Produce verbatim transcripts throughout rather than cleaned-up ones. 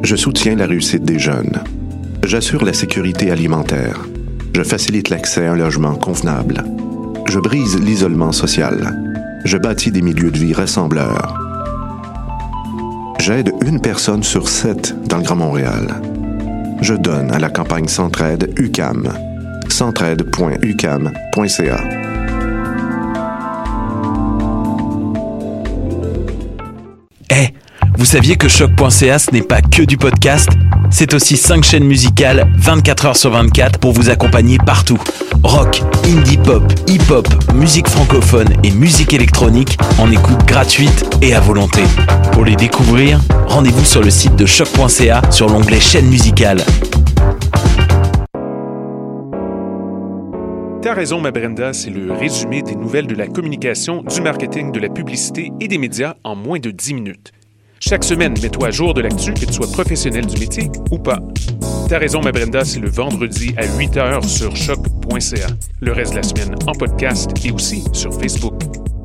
Je soutiens la réussite des jeunes. J'assure la sécurité alimentaire. Je facilite l'accès à un logement convenable. Je brise l'isolement social. Je bâtis des milieux de vie rassembleurs. J'aide une personne sur sept dans le Grand Montréal. Je donne à la campagne Centraide U Q A M. centraide point u q a m point c a. Eh, hey, vous saviez que choc point c a ce n'est pas que du podcast? C'est aussi cinq chaînes musicales vingt-quatre heures sur vingt-quatre pour vous accompagner partout. Rock, indie pop, hip-hop, musique francophone et musique électronique en écoute gratuite et à volonté. Pour les découvrir, rendez-vous sur le site de choc point c a sur l'onglet chaîne musicale. T'as raison, ma Brenda, c'est le résumé des nouvelles de la communication, du marketing, de la publicité et des médias en moins de dix minutes. Chaque semaine, mets-toi à jour de l'actu, que tu sois professionnel du métier ou pas. T'as raison, ma Brenda, c'est le vendredi à huit heures sur choc point c a. Le reste de la semaine en podcast et aussi sur Facebook.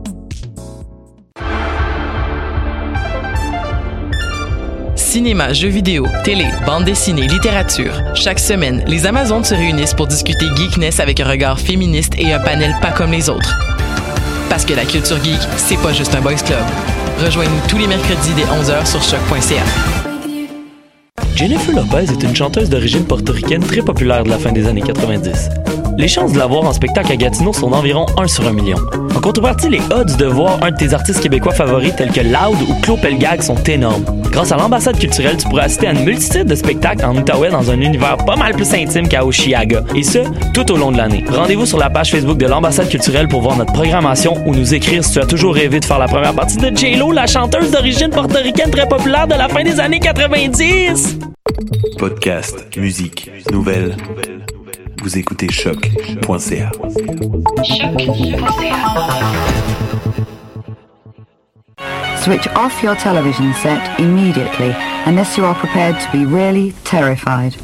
Cinéma, jeux vidéo, télé, bande dessinée, littérature. Chaque semaine, les Amazones se réunissent pour discuter geekness avec un regard féministe et un panel pas comme les autres. Parce que la culture geek, c'est pas juste un boys club. Rejoignez-nous tous les mercredis dès onze heures sur choc point c a. Jennifer Lopez est une chanteuse d'origine portoricaine très populaire de la fin des années quatre-vingt-dix. Les chances de la voir en spectacle à Gatineau sont d'environ un sur un million. En contrepartie, les odds de voir un de tes artistes québécois favoris tels que Loud ou Claude Pelgag sont énormes. Grâce à l'ambassade culturelle, tu pourras assister à une multitude de spectacles en Outaouais dans un univers pas mal plus intime qu'à Oshiaga. Et ce, tout au long de l'année. Rendez-vous sur la page Facebook de l'ambassade culturelle pour voir notre programmation ou nous écrire si tu as toujours rêvé de faire la première partie de J-Lo, la chanteuse d'origine portoricaine très populaire de la fin des années quatre-vingt-dix. Podcast, musique, nouvelles. Vous écoutez choc point c a. choc point c a. Switch off your television set immediately unless you are prepared to be really terrified.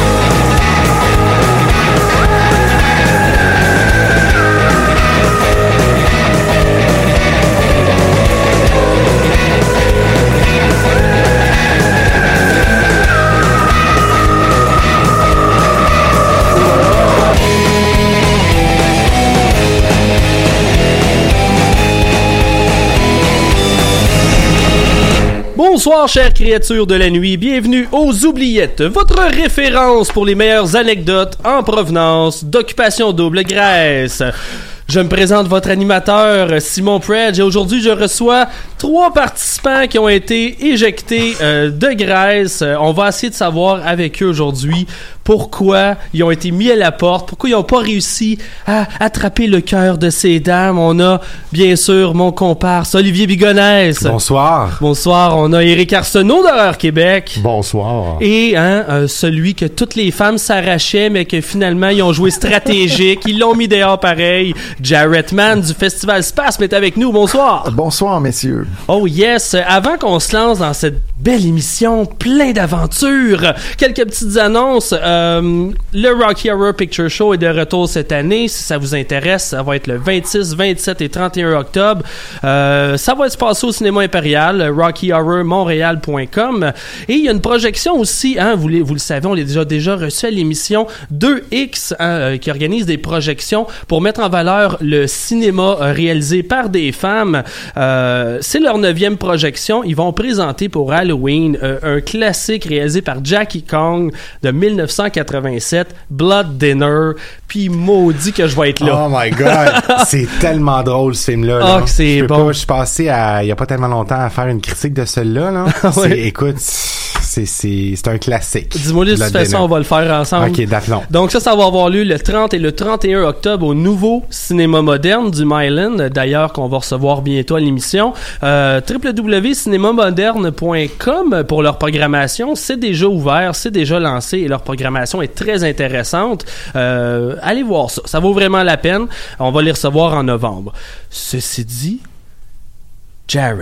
Bonsoir, chères créatures de la nuit. Bienvenue aux Oubliettes, votre référence pour les meilleures anecdotes en provenance d'Occupation Double Grèce. Je me présente votre animateur, Simon Predge, et aujourd'hui, je reçois trois participants qui ont été éjectés euh, de Grèce. On va essayer de savoir avec eux aujourd'hui pourquoi ils ont été mis à la porte, pourquoi ils n'ont pas réussi à attraper le cœur de ces dames. On a, bien sûr, mon comparse Olivier Bigonès. Bonsoir. Bonsoir. On a Éric Arsenault d'Horreur Québec. Bonsoir. Et hein, euh, celui que toutes les femmes s'arrachaient, mais que finalement, ils ont joué stratégique. Ils l'ont mis dehors pareil. Jarrett Mann du Festival Spasme est avec nous. Bonsoir. Bonsoir, messieurs. Oh yes. Avant qu'on se lance dans cette belle émission plein d'aventures, quelques petites annonces. Euh, le Rocky Horror Picture Show est de retour cette année. Si ça vous intéresse, ça va être le vingt-six, vingt-sept et trente et un octobre. Euh, ça va se passer au Cinéma Impérial, rocky horror montréal point com. Et il y a une projection aussi, hein, vous, vous le savez, on l'a déjà, déjà reçu à l'émission deux X, hein, qui organise des projections pour mettre en valeur le cinéma euh, réalisé par des femmes. Euh, c'est leur neuvième projection. Ils vont présenter pour Halloween euh, un classique réalisé par Jackie Kong de dix-neuf cent quatre-vingt-sept, Blood Dinner. Puis maudit que je vais être là. Oh my God! C'est tellement drôle ce film-là. Ah, là. que c'est je bon. Pas, je suis passé à, il y a pas tellement longtemps à faire une critique de celui-là. Là. Ouais. C'est, écoute, c'est, c'est, c'est un classique. Dis-moi, de toute façon, on va le faire ensemble. Ok, d'aplomb. Donc ça, ça va avoir lieu le trente et le trente et un octobre au nouveau cinéma moderne du Myland, d'ailleurs qu'on va recevoir bientôt à l'émission. Euh, w w w point cinéma moderne point com pour leur programmation, c'est déjà ouvert, c'est déjà lancé et leur programmation est très intéressante. Euh, allez voir ça, ça vaut vraiment la peine. On va les recevoir en novembre. Ceci dit, Jarrett,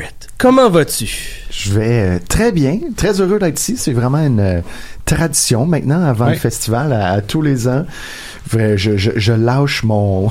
comment vas-tu? Je vais euh, très bien, très heureux d'être ici. C'est vraiment une euh, tradition maintenant avant ouais. le festival à, à tous les ans. Je, je, je lâche mon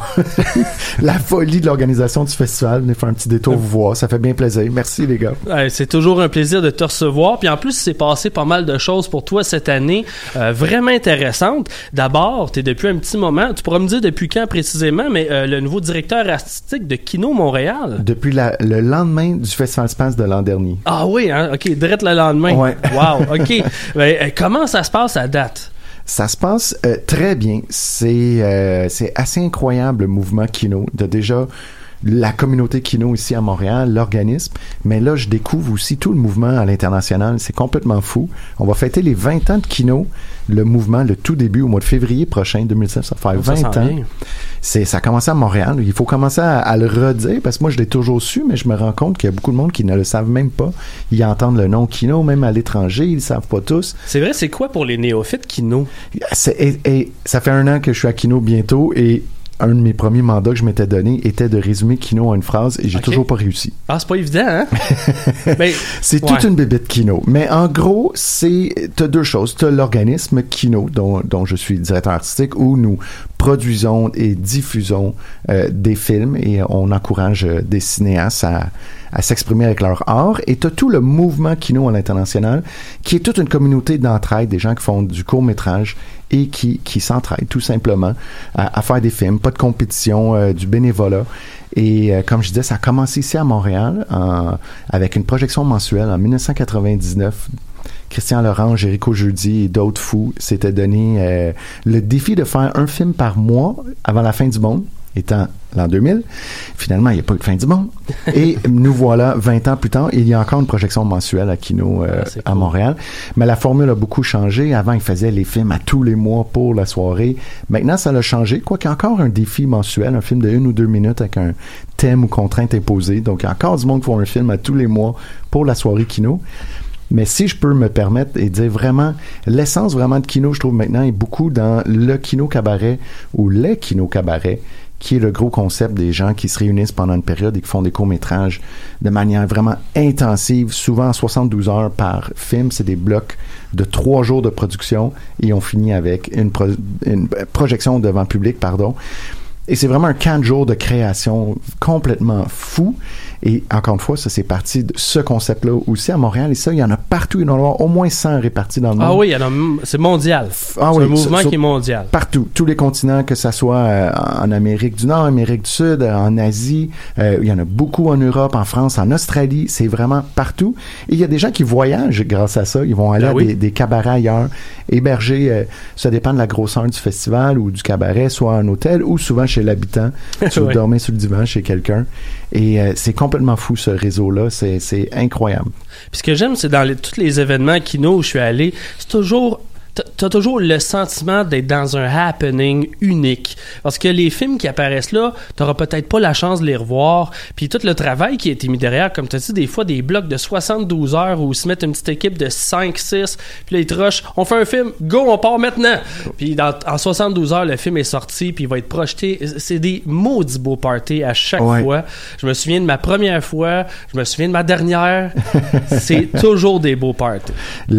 la folie de l'organisation du festival. Venez faire un petit détour vous voir, ça fait bien plaisir. Merci les gars. Ouais, c'est toujours un plaisir de te recevoir. Puis en plus, c'est passé pas mal de choses pour toi cette année, euh, vraiment intéressantes. D'abord, t'es depuis un petit moment, tu pourras me dire depuis quand précisément, mais euh, le nouveau directeur artistique de Kino Montréal. Depuis la, le lendemain du Festival Space de l'an dernier. Ah oui, hein? OK, direct le lendemain. Ouais. Wow, OK. Ben, euh, comment ça se passe à date? Ça se passe euh, très bien. C'est euh, c'est assez incroyable le mouvement Kino. De déjà la communauté Kino ici à Montréal, l'organisme. Mais là, je découvre aussi tout le mouvement à l'international. C'est complètement fou. On va fêter les vingt ans de Kino, le mouvement, le tout début, au mois de février prochain, deux mille sept. Ça va faire vingt ans. C'est, ça a commencé à Montréal. Il faut commencer à, à le redire, parce que moi, je l'ai toujours su, mais je me rends compte qu'il y a beaucoup de monde qui ne le savent même pas. Ils entendent le nom Kino, même à l'étranger, ils le savent pas tous. C'est vrai, c'est quoi pour les néophytes Kino? C'est, et, et, ça fait un an que je suis à Kino bientôt, et un de mes premiers mandats que je m'étais donné était de résumer Kino en une phrase, et j'ai okay. toujours pas réussi. Ah, c'est pas évident, hein? Mais, c'est ouais. toute une bébête Kino. Mais en gros, c'est, t'as deux choses. T'as l'organisme Kino, dont, dont je suis directeur artistique, où nous produisons et diffusons euh, des films, et on encourage euh, des cinéastes à, à s'exprimer avec leur art. Et t'as tout le mouvement Kino à l'international, qui est toute une communauté d'entraide, des gens qui font du court-métrage et qui, qui s'entraident tout simplement à, à faire des films, pas de compétition, euh, du bénévolat. Et euh, comme je disais, ça a commencé ici à Montréal en, avec une projection mensuelle en dix-neuf cent quatre-vingt-dix-neuf. Christian Laurent, Jéricho Jeudi et d'autres fous s'étaient donné euh, le défi de faire un film par mois avant la fin du monde, étant l'an deux mille. Finalement, il n'y a pas eu de fin du monde. Et nous voilà vingt ans plus tard, il y a encore une projection mensuelle à Kino euh, ah, à cool. Montréal. Mais la formule a beaucoup changé. Avant, ils faisaient les films à tous les mois pour la soirée. Maintenant, ça a changé. Quoi qu'il y a encore un défi mensuel, un film de une ou deux minutes avec un thème ou contrainte imposée. Donc, il y a encore du monde qui font un film à tous les mois pour la soirée Kino. Mais si je peux me permettre et dire vraiment, l'essence vraiment de Kino, je trouve maintenant, est beaucoup dans le Kino Cabaret ou les Kino Cabaret, qui est le gros concept des gens qui se réunissent pendant une période et qui font des courts-métrages de manière vraiment intensive, souvent soixante-douze heures par film. C'est des blocs de trois jours de production et on finit avec une, pro- une projection devant le public, pardon. Et c'est vraiment un camp de jours de création complètement fou. Et encore une fois, ça, c'est parti de ce concept-là aussi à Montréal. Et ça, il y en a partout. Il y en a au moins cent répartis dans le monde. Ah oui, il y en a, c'est mondial. Ah c'est oui, un mouvement sur, qui est mondial. Partout. Tous les continents, que ça soit euh, en Amérique du Nord, Amérique du Sud, euh, en Asie. Euh, il y en a beaucoup en Europe, en France, en Australie. C'est vraiment partout. Et il y a des gens qui voyagent grâce à ça. Ils vont aller ben à oui. des, des cabarets ailleurs, héberger. Euh, ça dépend de la grosseur du festival ou du cabaret, soit en hôtel ou souvent chez l'habitant. Tu oui. dormir sur le divan chez quelqu'un. Et euh, c'est complètement fou, ce réseau-là. C'est, c'est incroyable. Puis ce que j'aime, c'est dans les, tous les événements Kino où je suis allé, c'est toujours... T'as toujours le sentiment d'être dans un happening unique. Parce que les films qui apparaissent là, t'auras peut-être pas la chance de les revoir. Puis tout le travail qui a été mis derrière, comme tu as dit, des fois des blocs de soixante-douze heures où ils se mettent une petite équipe de cinq six, puis là ils te rushent, on fait un film, go, on part maintenant! Puis dans, en soixante-douze heures, le film est sorti, puis il va être projeté. C'est des maudits beaux parties à chaque ouais. fois. Je me souviens de ma première fois, je me souviens de ma dernière. C'est toujours des beaux parties.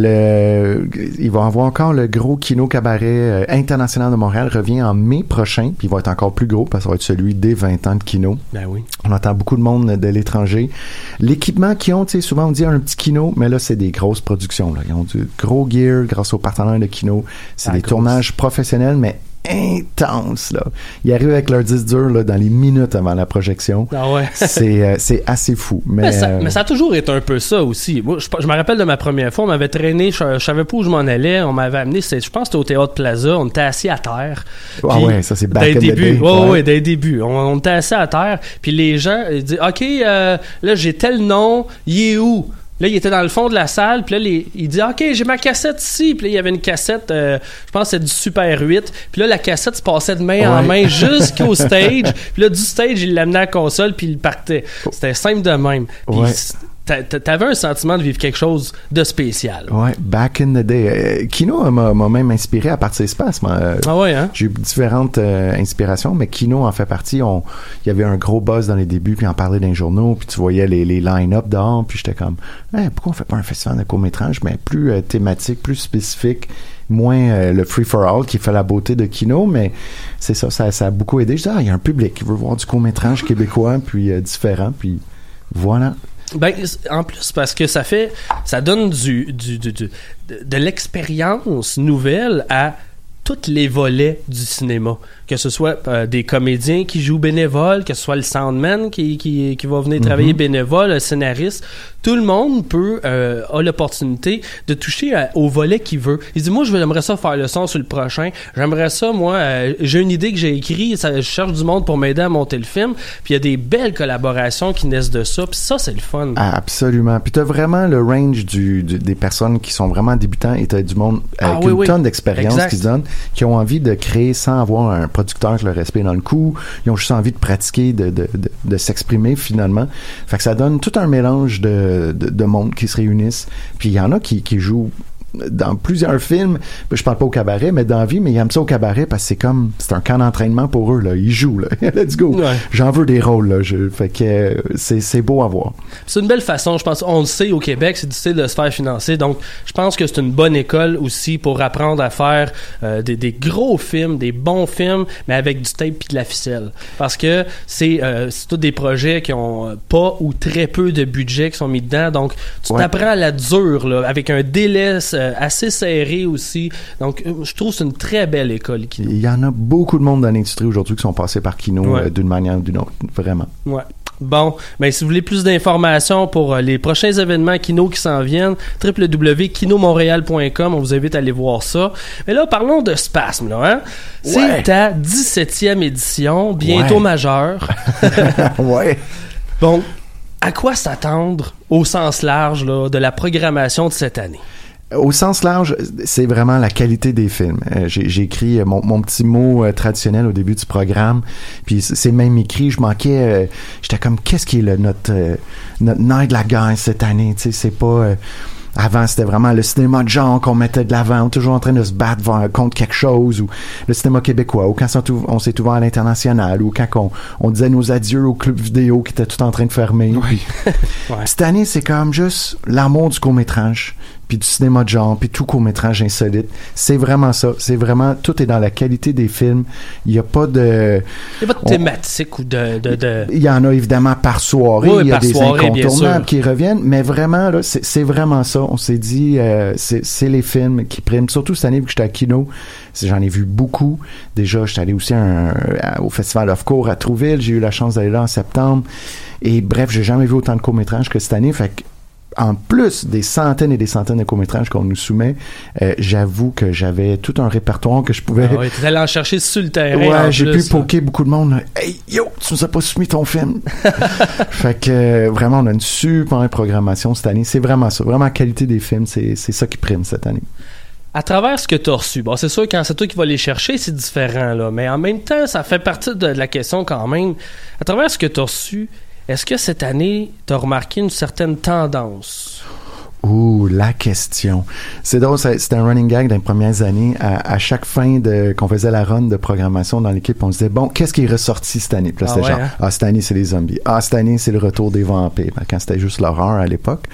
Le... Il va y avoir encore le gros Kino Cabaret euh, international de Montréal revient en mai prochain, puis il va être encore plus gros parce que ça va être celui des vingt ans de Kino. Ben oui. On entend beaucoup de monde de l'étranger. L'équipement qu'ils ont, tu sais, souvent on dit un petit Kino, mais là c'est des grosses productions. Là. Ils ont du gros gear grâce aux partenaires de Kino. C'est ah, des grosse. tournages professionnels, mais intense là. Ils arrivent avec leur disque dur là, dans les minutes avant la projection. Ah ouais. c'est, euh, c'est assez fou. Mais, mais, ça, euh... mais ça a toujours été un peu ça aussi. Moi, je, je me rappelle de ma première fois, on m'avait traîné, je, je savais pas où je m'en allais, on m'avait amené, c'est, je pense que c'était au Théâtre Plaza, on était assis à terre. Ah ouais, ça c'est back in the day. Ouais, ouais, ouais, dès le début. On, on était assis à terre, puis les gens ils disent « OK, euh, là j'ai tel nom, il est où? » Là, il était dans le fond de la salle, puis là, les, il dit « OK, j'ai ma cassette ici. » Puis là, il y avait une cassette, euh, je pense que c'était du Super huit. Puis là, la cassette se passait de main ouais. en main jusqu'au stage. Puis là, du stage, il l'amenait à la console, puis il partait. C'était simple de même. Puis ouais. t'avais un sentiment de vivre quelque chose de spécial. Ouais, back in the day. Euh, Kino m'a, m'a même inspiré à partir Space. Euh, ah ouais, hein? J'ai eu différentes euh, inspirations, mais Kino en fait partie. On, il y avait un gros buzz dans les débuts, puis on parlait dans les journaux, puis tu voyais les, les line-up dehors, puis j'étais comme, hey, pourquoi on fait pas un festival de court-métrage, mais plus euh, thématique, plus spécifique, moins euh, le free-for-all qui fait la beauté de Kino, mais c'est ça, ça, ça a beaucoup aidé. Je dis, ah, il y a un public qui veut voir du court-métrage québécois, puis euh, différent, puis voilà. Ben, en plus, parce que ça fait, ça donne du, du, du, du de, de l'expérience nouvelle à tous les volets du cinéma. Que ce soit euh, des comédiens qui jouent bénévoles, que ce soit le soundman qui, qui, qui va venir travailler mm-hmm. bénévole, le scénariste. Tout le monde peut, euh, a l'opportunité de toucher à, au volet qu'il veut. Il dit, moi, je j'aimerais ça faire le son sur le prochain. J'aimerais ça, moi, euh, j'ai une idée que j'ai écrite, ça, je cherche du monde pour m'aider à monter le film. Puis il y a des belles collaborations qui naissent de ça. Puis ça, c'est le fun. Ah, absolument. Puis t'as vraiment le range du, du, des personnes qui sont vraiment débutants et t'as du monde avec ah, oui, une oui. tonne d'expérience exact. Qui se donne, qui ont envie de créer sans avoir un producteur qui leur respire dans le cou. Ils ont juste envie de pratiquer, de, de, de, de s'exprimer finalement. Fait que ça donne tout un mélange de, de, de monde qui se réunissent. Puis il y en a qui, qui jouent dans plusieurs films, je parle pas au cabaret, mais dans la vie, mais ils aiment ça au cabaret parce que c'est comme, c'est un camp d'entraînement pour eux, là. Ils jouent, là. Let's go. Ouais. J'en veux des rôles, là. Je, fait que euh, c'est, c'est beau à voir. C'est une belle façon, je pense. On le sait au Québec, c'est difficile de se faire financer. Donc, je pense que c'est une bonne école aussi pour apprendre à faire euh, des, des gros films, des bons films, mais avec du tape puis de la ficelle. Parce que c'est, euh, c'est tous des projets qui ont pas ou très peu de budget qui sont mis dedans. Donc, tu ouais. t'apprends à la dure, là, avec un délai assez serré aussi. Donc, je trouve que c'est une très belle école, Kino. Il y en a beaucoup de monde dans l'industrie aujourd'hui qui sont passés par Kino ouais. euh, d'une manière ou d'une autre. Vraiment. Ouais. Bon, ben si vous voulez plus d'informations pour euh, les prochains événements Kino qui s'en viennent, w w w point kino montréal point com, on vous invite à aller voir ça. Mais là, parlons de Spasme, là, hein? C'est ouais. ta dix-septième édition, bientôt ouais. majeure. ouais. Bon, à quoi s'attendre au sens large là, de la programmation de cette année? Au sens large, c'est vraiment la qualité des films. Euh, j'ai, j'ai écrit mon, mon petit mot euh, traditionnel au début du programme, puis c'est même écrit, je manquais, euh, j'étais comme, qu'est-ce qui est le, notre, euh, notre nerf de la guerre cette année, tu sais, c'est pas... Euh, avant, c'était vraiment le cinéma de genre qu'on mettait de l'avant, toujours en train de se battre contre quelque chose, ou le cinéma québécois, ou quand on s'est ouvert à l'international, ou quand on, on disait nos adieux au club vidéo qui était tout en train de fermer. Oui. Puis, ouais. Cette année, c'est comme juste l'amour du court-métrage, puis du cinéma de genre, puis tout court-métrage insolite. C'est vraiment ça. C'est vraiment, tout est dans la qualité des films. Il n'y a pas de... Il n'y a pas de thématique ou de, de, de... Il y en a évidemment par soirée. Oui, il y a par des soirée, incontournables qui reviennent, mais vraiment, là, c'est, c'est vraiment ça. On s'est dit, euh, c'est, c'est les films qui priment. Surtout cette année, vu que j'étais à Kino, j'en ai vu beaucoup. Déjà, j'étais allé aussi un, un, au Festival of Court à Trouville. J'ai eu la chance d'aller là en septembre. Et bref, j'ai jamais vu autant de courts-métrages que cette année. Fait que, en plus des centaines et des centaines de courts-métrages qu'on nous soumet, euh, j'avoue que j'avais tout un répertoire que je pouvais... Ah oui, tu allais en chercher sur le terrain. Ouais, j'ai plus, pu poker beaucoup de monde. Là. Hey, yo, tu nous as pas soumis ton film. Fait que euh, vraiment, on a une super programmation cette année. C'est vraiment ça. Vraiment, la qualité des films, c'est, c'est ça qui prime cette année. À travers ce que tu as reçu, bon, c'est sûr, quand c'est toi qui vas les chercher, c'est différent, là. Mais en même temps, ça fait partie de la question quand même. À travers ce que tu as reçu, est-ce que cette année, tu as remarqué une certaine tendance? Ouh, la question. C'est drôle, c'était un running gag dans les premières années. À, à chaque fin de qu'on faisait la run de programmation dans l'équipe, on se disait, bon, qu'est-ce qui est ressorti cette année? Puis là, c'était ah ouais, genre, hein? ah, cette année, c'est les zombies. Ah, cette année, c'est le retour des vampires. Quand c'était juste l'horreur à l'époque.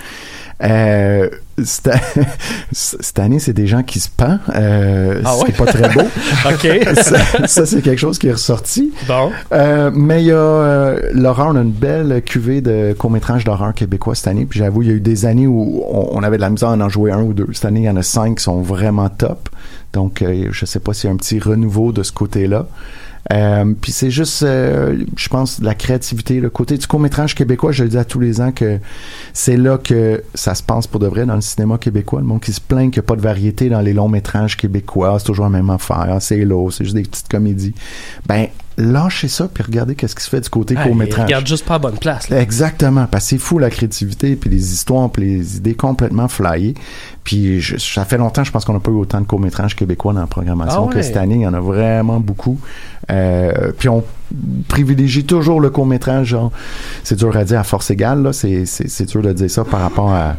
Euh, cette, cette année, c'est des gens qui se pendent. Euh, ah c'est ouais? pas très beau. OK. ça, ça, c'est quelque chose qui est ressorti. Bon. Euh, mais il y a euh, l'horreur, on a une belle cuvée de courts-métrages d'horreur québécois cette année. Puis j'avoue, il y a eu des années où on, on avait de la misère à en jouer un ou deux. Cette année, il y en a cinq qui sont vraiment top. Donc, euh, je sais pas s'il y a un petit renouveau de ce côté-là. Euh, puis c'est juste, euh, je pense, la créativité, le côté du court-métrage québécois. Je le dis à tous les ans que c'est là que ça se passe pour de vrai dans le cinéma québécois. Le monde qui se plaint qu'il n'y a pas de variété dans les longs-métrages québécois, c'est toujours la même affaire, c'est lourd, c'est juste des petites comédies. Ben, lâchez ça puis regardez qu'est-ce qui se fait du côté ah, court-métrage. Regarde juste pas à bonne place. Là. Exactement, parce que c'est fou la créativité puis les histoires puis les idées complètement flyées. Puis je, ça fait longtemps, je pense qu'on n'a pas eu autant de courts-métrages québécois dans la programmation ah ouais. que cette année. Il y en a vraiment beaucoup. Euh, puis on privilégie toujours le court-métrage. Genre, c'est dur à dire à force égale, là. C'est, c'est, c'est dur de dire ça par rapport à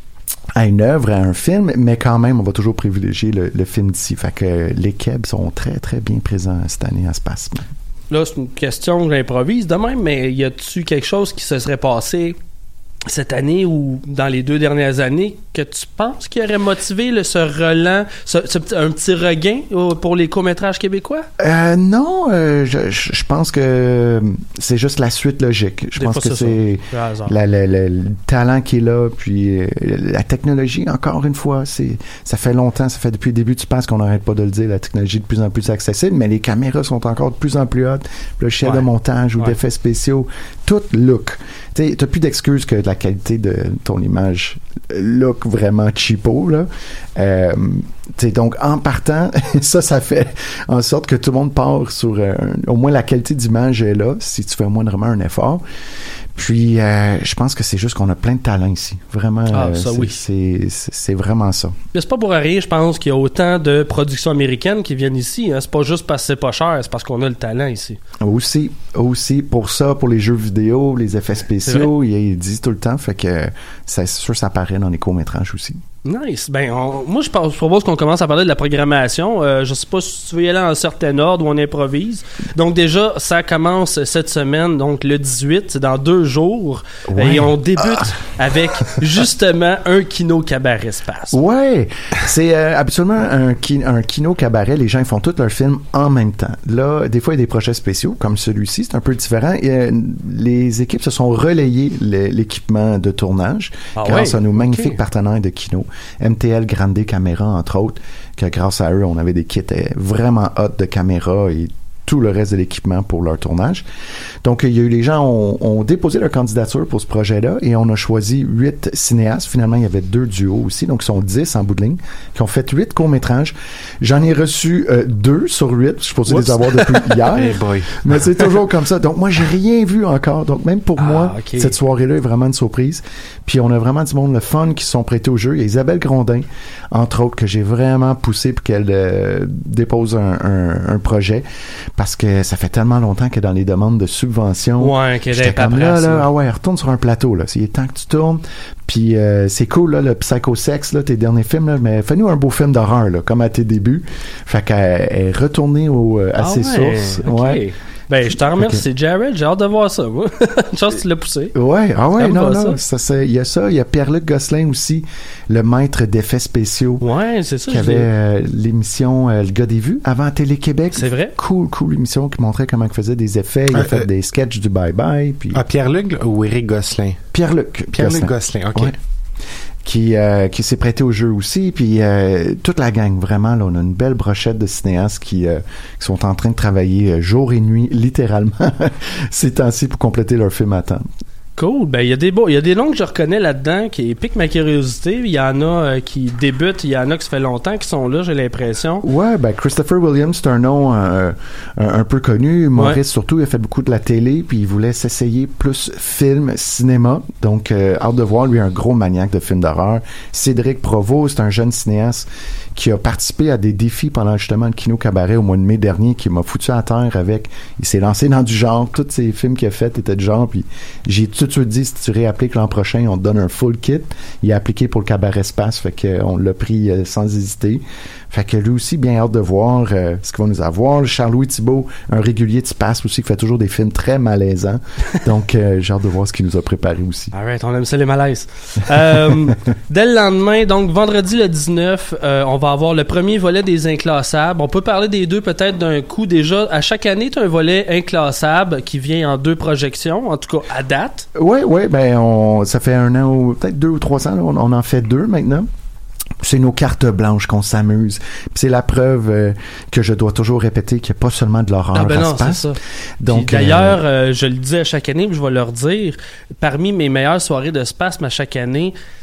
à une œuvre, à un film, mais quand même, on va toujours privilégier le, le film d'ici. Fait que les Québs sont très, très bien présents cette année à Spasme. Là, c'est une question que j'improvise de même, mais y a-tu quelque chose qui se serait passé cette année ou dans les deux dernières années que tu penses qui aurait motivé le, ce relan, ce, ce, un petit regain pour les courts-métrages québécois? Euh, non, euh, je, je pense que c'est juste la suite logique. Je Des pense que c'est, c'est la, la, la, le talent qui est là, puis euh, la technologie, encore une fois, c'est ça fait longtemps, ça fait depuis le début du pass qu'on n'arrête pas de le dire, la technologie est de plus en plus accessible, mais les caméras sont encore de plus en plus hautes, le chef ouais. de montage ou ouais. d'effets spéciaux, tout look. Tu t'as plus d'excuses que de la qualité de ton image look vraiment cheapo, là. Euh, t'sais, donc, en partant, ça, ça fait en sorte que tout le monde part sur... Euh, au moins, la qualité d'image est là, si tu fais moindrement un effort. Puis, euh, je pense que c'est juste qu'on a plein de talent ici. Vraiment, ah, ça, euh, c'est, oui. c'est, c'est, c'est vraiment ça. Mais c'est pas pour rien, je pense qu'il y a autant de productions américaines qui viennent ici. Hein. C'est pas juste parce que c'est pas cher, c'est parce qu'on a le talent ici. Aussi, aussi, pour ça, pour les jeux vidéo, les effets spéciaux, il, il dit tout le temps, fait que c'est sûr ça apparaît dans les courts-métrages aussi. Nice. Ben, on, moi, je, pense, je propose qu'on commence à parler de la programmation. Euh, je sais pas si tu veux y aller en certain ordre ou on improvise. Donc, déjà, ça commence cette semaine, donc le dix-huit, c'est dans deux jours. Ouais. Et on débute ah. avec, justement, un kino cabaret Spasme. Ouais. C'est euh, absolument un, ki- un kino cabaret. Les gens ils font tous leurs films en même temps. Là, des fois, il y a des projets spéciaux, comme celui-ci. C'est un peu différent. Et, euh, les équipes se sont relayées le, l'équipement de tournage ah grâce ouais? à nos magnifiques okay. partenaires de kino. M T L Grande Caméra, entre autres, que grâce à eux, on avait des kits vraiment hot de caméras et tout le reste de l'équipement pour leur tournage. Donc, il y a eu les gens ont, ont déposé leur candidature pour ce projet-là et on a choisi huit cinéastes. Finalement, il y avait deux duos aussi, donc ils sont dix en bout de ligne, qui ont fait huit courts-métrages. J'en ai reçu euh, deux sur huit. Je suis supposé les avoir depuis hier. Hey boy. Mais c'est toujours comme ça. Donc, moi, j'ai rien vu encore. Donc, même pour ah, moi, okay. cette soirée-là est vraiment une surprise. Puis, on a vraiment du monde, le fun, qui se sont prêtés au jeu. Il y a Isabelle Grondin, entre autres, que j'ai vraiment poussé pour qu'elle euh, dépose un, un, un projet. Parce que ça fait tellement longtemps que dans les demandes de subventions, ouais, qu'elle j'étais comme là, là, ah ouais, retourne sur un plateau, là. C'est temps que tu tournes. Puis euh, c'est cool, là, le Psycho-Sex, là, tes derniers films, là, mais fais-nous un beau film d'horreur, là, comme à tes débuts. Fait qu'elle est retournée au, à ah ses ouais, sources. Okay. Ouais. Ben, je t'en remercie, okay. c'est Jared, j'ai hâte de voir ça, moi. Une chance que tu l'as poussé. Ouais, ah ouais, non, non, ça. Ça, ça, il y a ça, il y a Pierre-Luc Gosselin aussi, le maître d'effets spéciaux. Ouais, c'est ça. Qui avait euh, l'émission euh, Le gars des vues avant Télé-Québec. C'est vrai. Cool, cool émission qui montrait comment il faisait des effets. Il euh, a fait euh, des sketchs du bye-bye. Puis... Ah, Pierre-Luc ou Éric Gosselin? Pierre-Luc. Pierre-Luc Gosselin, OK. Ouais. Qui, euh, qui s'est prêté au jeu aussi, puis euh, toute la gang, vraiment, là, on a une belle brochette de cinéastes qui, euh, qui sont en train de travailler euh, jour et nuit, littéralement, ces temps-ci pour compléter leur film à temps. Cool. Ben, il y a des beaux, il y a des noms que je reconnais là-dedans qui piquent ma curiosité. Il y en a euh, qui débutent, il y en a qui ça fait longtemps qui sont là, j'ai l'impression. Ouais, ben, Christopher Williams, c'est un nom euh, un, un peu connu. Maurice, ouais. surtout, il a fait beaucoup de la télé, puis il voulait s'essayer plus film, cinéma. Donc, euh, hâte de voir, lui, un gros maniaque de films d'horreur. Cédric Provost, c'est un jeune cinéaste qui a participé à des défis pendant justement le Kino Cabaret au mois de mai dernier, qui m'a foutu à terre avec, il s'est lancé dans du genre, tous ces films qu'il a fait étaient du genre, puis j'ai tout de suite dit, si tu réappliques l'an prochain, on te donne un full kit. Il a appliqué pour le Cabaret Espace, fait qu'on l'a pris euh, sans hésiter. Fait que lui aussi, bien hâte de voir euh, ce qu'il va nous avoir. Charles-Louis Thibault, un régulier de Space aussi, qui fait toujours des films très malaisants. Donc, euh, j'ai hâte de voir ce qu'il nous a préparé aussi. Alright, on aime ça les malaises. Euh, dès le lendemain, donc vendredi le dix-neuf, euh, on va avoir le premier volet des Inclassables. On peut parler des deux peut-être d'un coup. Déjà, à chaque année, tu as un volet Inclassable qui vient en deux projections, en tout cas à date. Oui, oui, ben on, ça fait un an ou peut-être deux ou trois ans, là, on, on en fait deux maintenant. C'est nos cartes blanches qu'on s'amuse. Puis c'est la preuve euh, que je dois toujours répéter qu'il n'y a pas seulement de l'horreur ah ben à non, se passe. C'est ça. Donc, puis d'ailleurs, euh, je le dis à chaque année, puis je vais leur dire, parmi mes meilleures soirées de spasme à chaque année,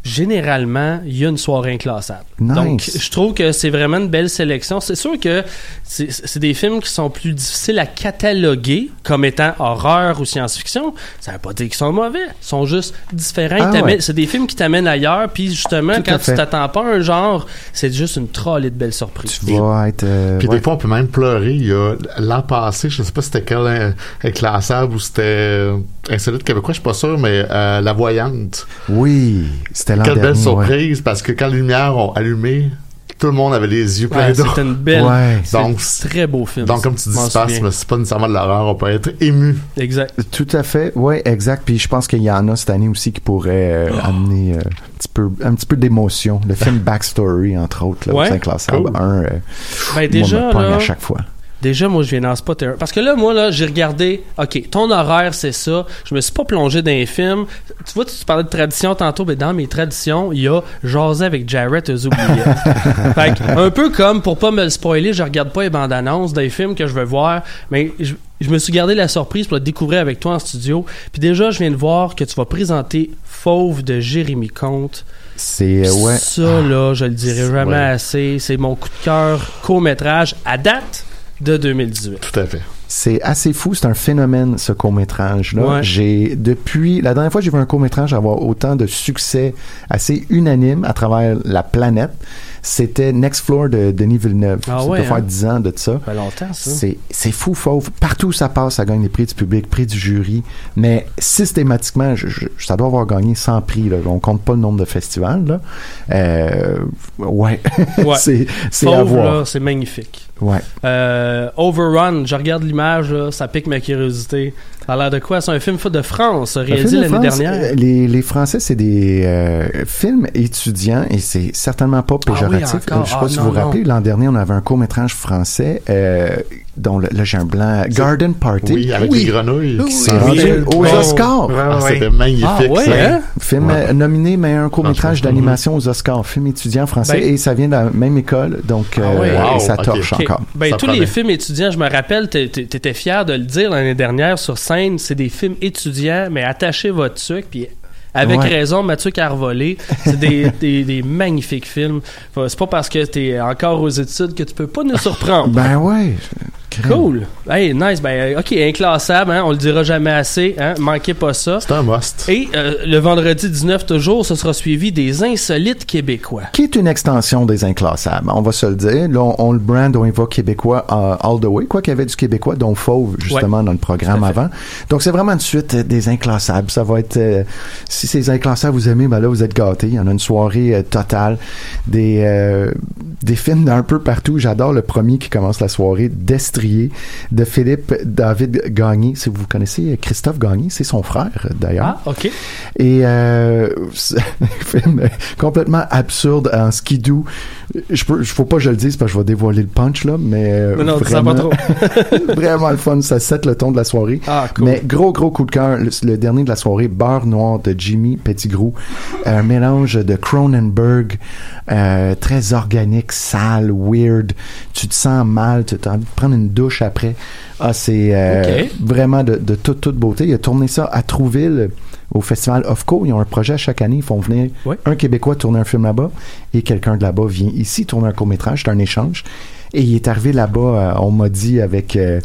généralement, il y a une soirée inclassable. Nice. Donc, je trouve que c'est vraiment une belle sélection. C'est sûr que c'est, c'est des films qui sont plus difficiles à cataloguer comme étant horreur ou science-fiction. Ça veut pas dire qu'ils sont mauvais. Ils sont juste différents. Ah, ouais. C'est des films qui t'amènent ailleurs. Puis justement, Tout quand à tu fait. t'attends pas à un genre, c'est juste une trolley de belles surprises. Tu vas être... euh, Puis ouais. des fois, on peut même pleurer. Il y a l'an passé, je sais pas c'était quel euh, inclassable ou c'était euh, Insolite québécois, je suis pas sûr, mais euh, La Voyante. Oui, c'était l'an Quelle dernier. belle surprise, ouais. parce que quand les lumières ont allumé, tout le monde avait les yeux pleins Ouais, d'eau. c'était une belle, Ouais. c'est Donc, un très beau film. Donc, comme tu dis, Je m'en spasme, souviens. c'est pas nécessairement de l'horreur, on peut être ému. Exact. Tout à fait, oui, exact. Puis je pense qu'il y en a cette année aussi qui pourraient euh, Oh. amener euh, un petit peu, un petit peu d'émotion. Le film Backstory, entre autres, là, Ouais. au Saint-Classable Cool. un, euh, Ben déjà, moi, me pogne là, à chaque fois. Déjà, moi, je viens dans Spot Terror. Parce que là, moi, là, j'ai regardé, OK, ton horaire, c'est ça. Je me suis pas plongé dans les films. Tu vois, tu parlais de tradition tantôt, mais dans mes traditions, il y a jaser avec Jarrett aux oubliettes. Fait que, un peu comme, pour pas me le spoiler, je regarde pas les bandes annonces des films que je veux voir, mais je, je me suis gardé la surprise pour le découvrir avec toi en studio. Puis déjà, je viens de voir que tu vas présenter Fauve de Jérémy Comte. C'est, euh, ouais. Ça, là, je le dirai jamais Ouais. assez. C'est mon coup de cœur court-métrage à date de deux mille dix-huit. Tout à fait. C'est assez fou, c'est un phénomène, ce court-métrage-là. Ouais. J'ai, depuis, la dernière fois que j'ai vu un court-métrage avoir autant de succès assez unanime à travers la planète, c'était Next Floor de Denis Villeneuve. Ah ça ouais, doit faire hein? dix ans de ça. Ça fait longtemps, ça. C'est, c'est fou, fauve. Partout où ça passe, ça gagne des prix du public, prix du jury. Mais systématiquement, je, je, ça doit avoir gagné cent prix. Là. On compte pas le nombre de festivals. Là. Euh, ouais. Ouais. c'est, c'est Fauve, à voir. là, c'est magnifique. Ouais. Euh, Overrun, je regarde l'image, là, ça pique ma curiosité. Ça a l'air de quoi? C'est un film de France, réalisé Le film de l'année France, dernière. euh, Les, les Français, c'est des euh, films étudiants et c'est certainement pas péjoratif. Ah oui, encore? Euh, je sais pas Ah, si non, vous vous non. rappelez, l'an dernier, on avait un court-métrage français euh, dont le- là j'ai un blanc. Garden Party. Oui, avec les grenouilles. Oui, qui c'est sont rendu venues. aux Ouais. Oscars. Ah, c'était magnifique. Ah, ouais, ça. hein? Film Ouais. euh, nominé meilleur court-métrage Franchement, d'animation aux Oscars, film étudiant français, Ben- et ça vient de la même école, donc Ah euh, ouais. Wow, et ça ok. torche Ok. encore. Ben, Ça tous promet. les films étudiants, je me rappelle, t'é- t'é- t'étais fier de le dire l'année dernière sur scène, c'est des films étudiants, mais attachez votre sucre, puis avec Ouais. raison, Mathieu Carvolé, c'est des, des, des magnifiques films. Enfin, c'est pas parce que t'es encore aux études que tu peux pas nous surprendre. Ben ouais. Cool. Hey, nice. Ben, OK, inclassable, hein, on le dira jamais assez. Hein, manquez pas ça. C'est un must. Et euh, le vendredi dix-neuf, toujours, ce sera suivi des insolites québécois. Qui est une extension des inclassables, on va se le dire. Là, on, on le brand, on y va québécois euh, all the way, quoi qu'il y avait du québécois, dont Fauve, justement, Ouais. dans le programme Tout à fait. avant. Donc, c'est vraiment une suite euh, des inclassables. Ça va être... euh, si ces inclassables vous aimez, ben là, vous êtes gâtés. Il y en a une soirée euh, totale. Des, euh, des films d'un peu partout. J'adore le premier qui commence la soirée, Destrier, de Philippe David Gagné. Si vous connaissez Christophe Gagné, c'est son frère, d'ailleurs. Ah, OK. Et euh, c'est un film complètement absurde en skidoo. Je peux, faut pas que je le dise parce que je vais dévoiler le punch là, mais euh, Non, non, dis ça vraiment, pas trop. vraiment le fun. Ça set le ton de la soirée. Ah, cool. Mais gros gros coup de cœur. Le, le dernier de la soirée, Beurre Noir de Jimmy Pettigrew, un mélange de Cronenberg, euh, très organique, sale, weird. Tu te sens mal, tu as envie de prendre une douche après. Ah, c'est euh, Ok. vraiment de, de toute toute beauté. Il a tourné ça à Trouville au festival Ofco. Ils ont un projet à chaque année. Ils font venir Ouais. un Québécois tourner un film là-bas et quelqu'un de là-bas vient ici tourner un court-métrage. C'est un échange. Et il est arrivé là-bas, euh, on m'a dit, avec euh,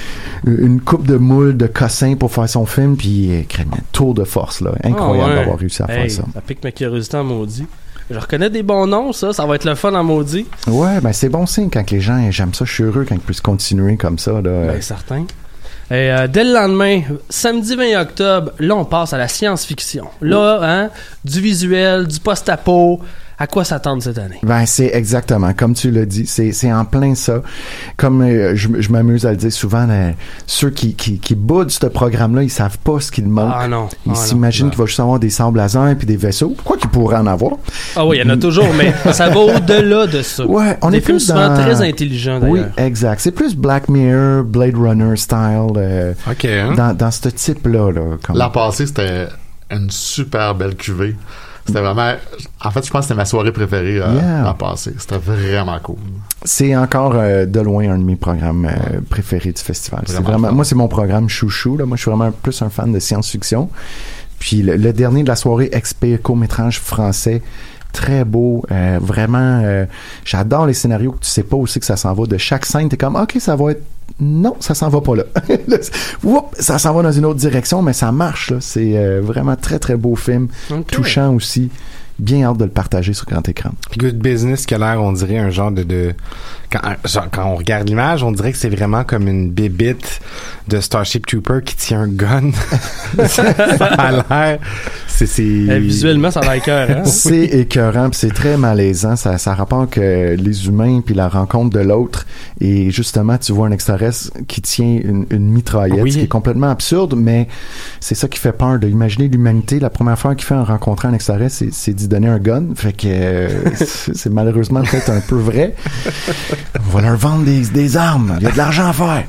une coupe de moules de cossin pour faire son film, puis euh, crème, un tour de force, là. Incroyable Ah ouais. d'avoir réussi à Hey, faire ça. Ça pique ma curiosité en maudit. Je reconnais des bons noms, ça. Ça va être le fun en maudit. Ouais, ben c'est bon signe quand les gens, j'aime ça, je suis heureux quand ils puissent continuer comme ça, là. Ben, certain. Et euh, dès le lendemain, samedi vingt octobre, là, on passe à la science-fiction. Là, hein, du visuel, du post-apo. À quoi s'attendre cette année? Ben, c'est exactement, comme tu l'as dit, c'est, c'est en plein ça. Comme euh, je, je m'amuse à le dire souvent, là, ceux qui, qui, qui boudent ce programme-là, ils savent pas ce qu'il manque. Ah non. Ils Ah, s'imaginent non. qu'il va juste avoir des sables laser puis des vaisseaux. Quoi qu'il pourrait en avoir. Ah oui, il y en a toujours, mais ça va au-delà de ça. Ouais, on Des est films plus souvent dans... très intelligents, Oui, d'ailleurs. exact. C'est plus Black Mirror, Blade Runner style, euh, OK, hein? dans, dans ce type-là. Là, comme... L'an passé, c'était une super belle cuvée. C'était vraiment... En fait, je pense que c'était ma soirée préférée euh, Yeah. l'an passé. C'était vraiment cool. C'est encore euh, de loin un de mes programmes euh, préférés du festival. C'est Vraiment vraiment, fun. moi, c'est mon programme chouchou. Là. Moi, je suis vraiment plus un fan de science-fiction. Puis le, le dernier de la soirée, Expert, court-métrage français, très beau, euh, vraiment, euh, j'adore les scénarios que tu sais pas où c'est que ça s'en va. De chaque scène, t'es comme, ok, ça va être, non, ça s'en va pas là. Oups, ça s'en va dans une autre direction, mais ça marche, là. C'est euh, vraiment très, très beau film, okay. touchant aussi. Bien hâte de le partager sur grand écran. Puis Good Business qui a l'air, on dirait, un genre de... de quand, genre, quand on regarde l'image, on dirait que c'est vraiment comme une bébite de Starship Trooper qui tient un gun. Ça a l'air... C'est, c'est... Euh, visuellement, ça a l'air écœurant. C'est écœurant, puis c'est très malaisant. Ça, ça rapporte que les humains puis la rencontre de l'autre. Et justement, tu vois un extraterrestre qui tient une, une mitraillette, oui. ce qui est complètement absurde, mais c'est ça qui fait peur, d'imaginer l'humanité. La première fois qu'il fait en rencontrer un extraterrestre, c'est, c'est d'y donner un gun. Fait que euh, c'est, c'est malheureusement peut-être un peu vrai. On va leur vendre des, des armes. Il y a de l'argent à faire.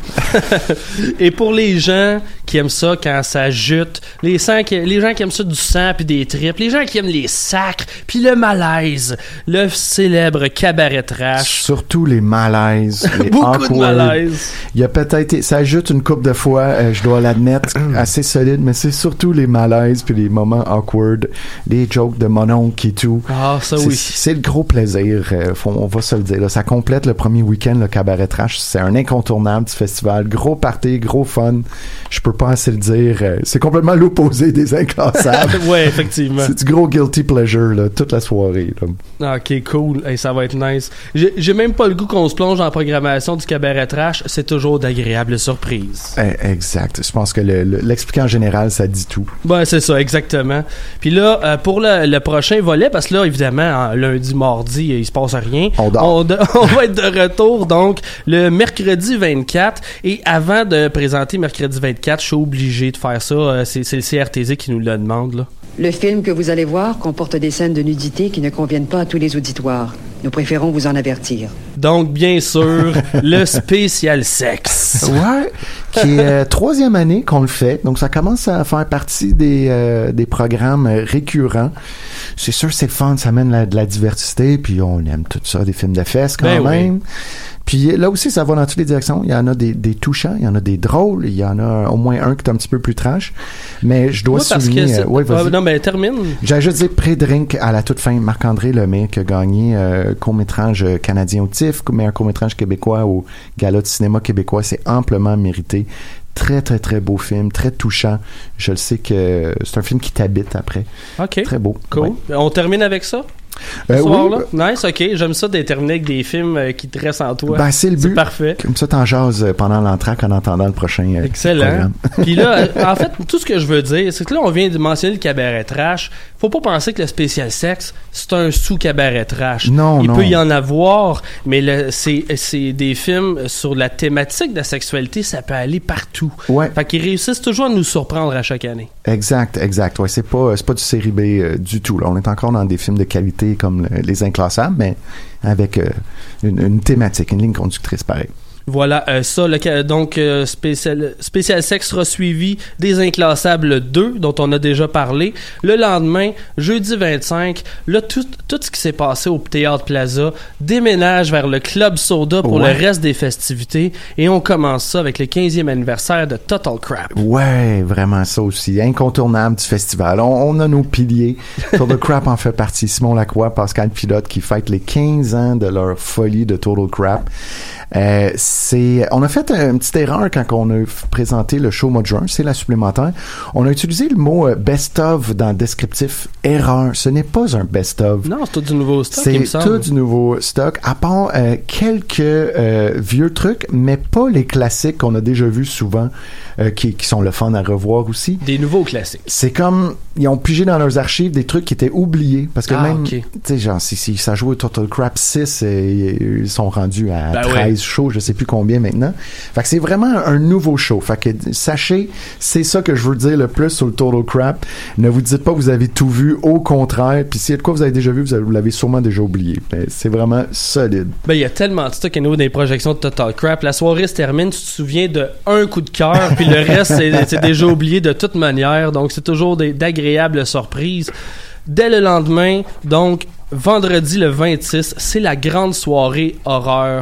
Et pour les gens qui aiment ça quand ça jute, les, qui, les gens qui aiment ça du sang puis des tripes, les gens qui aiment les sacres puis le malaise, le célèbre cabaret trash. Surtout les malaises. Les Beaucoup awkward. de malaises. Il y a peut-être, ça ajoute une couple de fois, euh, je dois l'admettre, assez solide, mais c'est surtout les malaises puis les moments awkward, les jokes de mon oncle et tout. Ah, ça c'est, oui. C'est le gros plaisir, euh, faut, on va se le dire. Là. Ça complète le premier week-end, le cabaret trash. C'est un incontournable du festival. Gros party, gros fun. Je peux pas assez le dire. Euh, c'est complètement l'opposé des inclassables. Ouais, effectivement. C'est du gros guilty pleasure, là, toute la soirée. Là. Ok, cool. Hey, ça va être nice. J'ai, j'ai même pas le goût qu'on se plonge en programmation du cabaret trash. C'est toujours d'agréables surprises. Eh, exact. Je pense que le, le, l'expliquer en général, ça dit tout. Ben, c'est ça, exactement. Puis là, euh, pour le, le prochain volet, parce que là, évidemment, lundi, mardi, il se passe rien. On dort. On, de, on va être de retour, donc, le mercredi vingt-quatre. Et avant de présenter mercredi vingt-quatre, je suis obligé de faire ça. C'est, c'est le C R T Z qui nous le demande, là. Le film que vous allez voir comporte des scènes de nudité qui ne conviennent pas à tous les auditoires. Nous préférons vous en avertir. Donc, bien sûr, le spécial sexe. Ouais, qui est euh, troisième année qu'on le fait. Donc, ça commence à faire partie des, euh, des programmes récurrents. C'est sûr, c'est le fun, ça amène la, de la diversité, puis on aime tout ça, des films de fesses quand ben même. Oui. Puis là aussi, ça va dans toutes les directions. Il y en a des, des touchants, il y en a des drôles, il y en a au moins un qui est un petit peu plus trash. Mais je dois oui, souligner... Euh, ouais, vas-y. Euh, non, mais termine. J'ai juste dit pré-drink à la toute fin. Marc-André Lemay qui a gagné euh, court-métrage canadien au T I F, meilleur court-métrage québécois au Gala de cinéma québécois. C'est amplement mérité. Très, très, très beau film, très touchant. Je le sais que c'est un film qui t'habite après. OK. Très beau. Cool. Ouais. On termine avec ça? Euh, oui, là? Nice, ok. J'aime ça de terminer avec des films euh, qui te restent en toi. Ben, c'est le but. C'est parfait. Comme ça, t'en jases pendant l'entraque en entendant le prochain euh, Excellent. programme. Puis là, euh, en fait, tout ce que je veux dire, c'est que là, on vient de mentionner le cabaret trash. Faut pas penser que le spécial sexe, c'est un sous-cabaret trash. Non, Il non. peut y en avoir, mais le, c'est, c'est des films sur la thématique de la sexualité, ça peut aller partout. Ouais. Fait qu'ils réussissent toujours à nous surprendre à chaque année. Exact, exact. Ouais, c'est pas, c'est pas du série B euh, du tout. Là. On est encore dans des films de qualité comme le, Les Inclassables, mais avec euh, une, une thématique, une ligne conductrice pareil. Voilà, euh, ça, le, donc, euh, spécial, spécial sexe sera suivi des Inclassables deux, dont on a déjà parlé. Le lendemain, jeudi vingt-cinq, là, tout, tout ce qui s'est passé au Théâtre Plaza déménage vers le Club Soda pour ouais. le reste des festivités. Et on commence ça avec le quinzième anniversaire de Total Crap. Ouais, vraiment ça aussi. Incontournable du festival. On, on a nos piliers. Total Crap en fait partie. Simon Lacroix, Pascal Pilote qui fêtent les quinze ans de leur folie de Total Crap. Euh, c'est, on a fait une petite erreur quand on a présenté le show au mois de juin, c'est la supplémentaire. On a utilisé le mot euh, best-of dans le descriptif. Erreur. Ce n'est pas un best-of. Non, c'est tout du nouveau stock, c'est il me semble. tout du nouveau stock, à part euh, quelques euh, vieux trucs, mais pas les classiques qu'on a déjà vus souvent, euh, qui, qui sont le fun à revoir aussi. Des nouveaux classiques. C'est comme, ils ont pigé dans leurs archives des trucs qui étaient oubliés, parce que ah, même, okay. tu sais, genre, si, si ça jouait Total Crap six, et, ils sont rendus à ben treize ouais. shows, je sais plus combien maintenant. Fait que c'est vraiment un nouveau show. Fait que sachez, c'est ça que je veux dire le plus sur le Total Crap. Ne vous dites pas que vous avez tout vu, au contraire. Puis s'il y a de quoi vous avez déjà vu, vous, avez, vous l'avez sûrement déjà oublié. Mais c'est vraiment solide. Ben, il y a tellement de stock à nouveau des projections de Total Crap. La soirée se termine, tu te souviens de un coup de cœur, puis le reste, c'est, c'est déjà oublié de toute manière. Donc, c'est toujours des, d'agréables surprises. Dès le lendemain, donc, vendredi le vingt-six, c'est la grande soirée horreur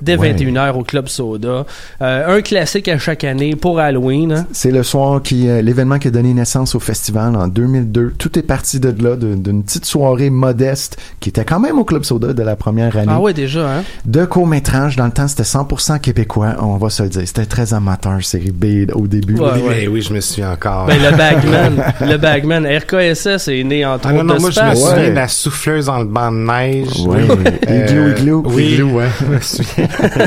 dès Ouais. vingt et une heures au Club Soda. Euh, un classique à chaque année pour Halloween. Hein. C'est le soir qui, euh, l'événement qui a donné naissance au festival en deux mille deux. Tout est parti de là, de- d'une petite soirée modeste qui était quand même au Club Soda de la première année. Ah ouais, déjà, hein? De court-métrage, dans le temps, c'était cent pour cent québécois, on va se le dire. C'était très amateur, série B au début. Ouais, oui, ouais. mais oui, je me souviens encore. Ben, le Bagman, le Bagman, R K S S est né entre Ah non, autres non, de moi, je me Space. souviens Ouais. de la souffleuse dans le banc de neige. Ouais. Euh, Igloo, igloo. Oui, Igloo, ouais. je me souviens.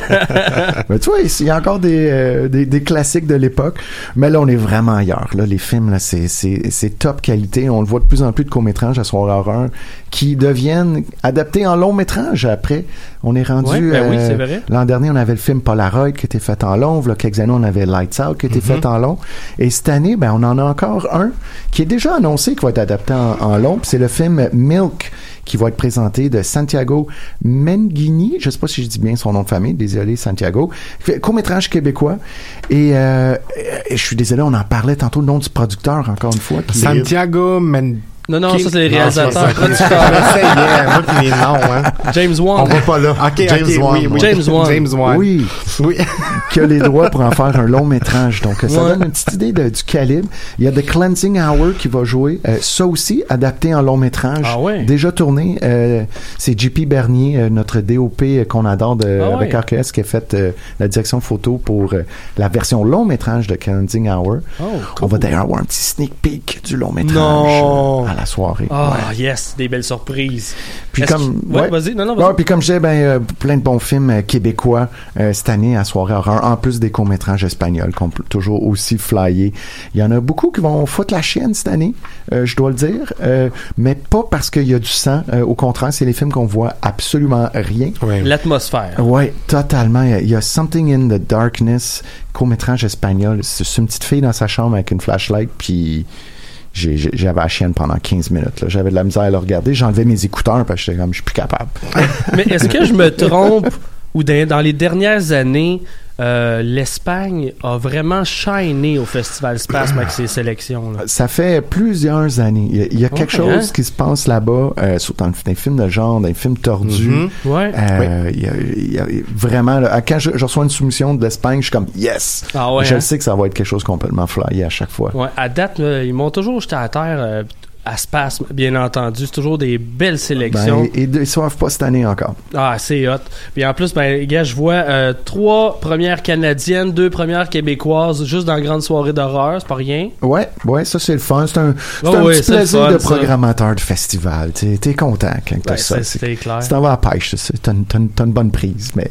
Mais tu vois, il y a encore des, euh, des, des classiques de l'époque. Mais là, on est vraiment ailleurs. Là, les films, là, c'est, c'est, c'est top qualité. On le voit de plus en plus de courts-métrages à soir horreur qui deviennent adaptés en long-métrage après. On est rendu... Ouais, ben oui, euh, c'est vrai. L'an dernier, on avait le film Polaroid qui était fait en long. Là, quelques années, on avait Lights Out qui était Mm-hmm. fait en long. Et cette année, ben, on en a encore un qui est déjà annoncé qui va être adapté en, en long. Puis c'est le film Milk qui va être présenté de Santiago Menghini. Je sais pas si je dis bien son nom de famille. Désolé, Santiago. Court-métrage québécois. Et, euh, et je suis désolé, on en parlait tantôt, le nom du producteur, encore une fois. Qui Santiago Men... Non, non, ça, c'est les Non, réalisateurs, c'est ça. producteurs. J'essayais, moi, puis les noms, hein. James Wan. On va pas là. Ok, James ok, Wan. oui, oui. James Wan. James Wan. Oui, Oui. qui a les droits pour en faire un long métrage. Donc, ça Ouais. donne une petite idée de- du calibre. Il y a The Cleansing Hour qui va jouer. Euh, ça aussi, adapté en long métrage. Ah ouais. Déjà tourné. Euh, c'est J P Bernier, euh, notre D O P euh, qu'on adore de, Ah ouais. avec R K S, qui a fait euh, la direction photo pour euh, la version long métrage de Cleansing Hour. Oh, On va d'ailleurs avoir un petit sneak peek du long métrage Non. euh, à la soirée. Ah, Ouais. yes, des belles surprises. Puis Est-ce comme que- ouais, vas-y, non, non, vas-y. Ouais, puis comme je disais, ben euh, plein de bons films euh, québécois euh, cette année à soirée horreur, en plus des courts-métrages espagnols qu'on peut toujours aussi flyer. Il y en a beaucoup qui vont foutre la chienne cette année, euh, je dois le dire, euh, mais pas parce qu'il y a du sang. Euh, au contraire, c'est les films qu'on voit absolument rien. Ouais. L'atmosphère. Ouais, totalement. Il y a- il y a Something in the Darkness, court-métrage espagnol. C'est c'est une petite fille dans sa chambre avec une flashlight, puis j'ai- j'ai- j'avais la chienne pendant quinze minutes. là. J'avais de la misère à le regarder. J'enlevais mes écouteurs parce que j'étais comme, je suis plus capable. Mais est-ce que je me trompe ou dans, dans les dernières années, euh, l'Espagne a vraiment shiné au Festival Spasme avec ses sélections? Là? Ça fait plusieurs années. Il y a, il y a quelque Ouais, chose hein? qui se passe là-bas, euh, surtout dans, dans les films de genre, dans les films tordus. Mhm. Ouais. Euh, il y a, il y a vraiment, là, quand je, je reçois une soumission de l'Espagne, je suis comme yes! Ah ouais, je hein? sais que ça va être quelque chose complètement flyé à chaque fois. Ouais, à date, là, ils m'ont toujours jeté à terre euh, à Spasme, bien entendu. C'est toujours des belles sélections. Ben, et, et ils soivent pas cette année encore. Ah, c'est hot. Puis en plus, ben, gars, je vois euh, trois premières canadiennes, deux premières québécoises, juste dans la grande soirée d'horreur, c'est pas rien. Ouais, ouais, ça c'est le fun. C'est un, c'est Oh un oui, petit c'est le plaisir fun, de ça. programmateur de festival. T'es, t'es content quand t'as Ben, ça. c'est- c'est clair. Tu t'en vas à la pêche, c'est- t'as, une- t'as une- t'as une bonne prise, mais...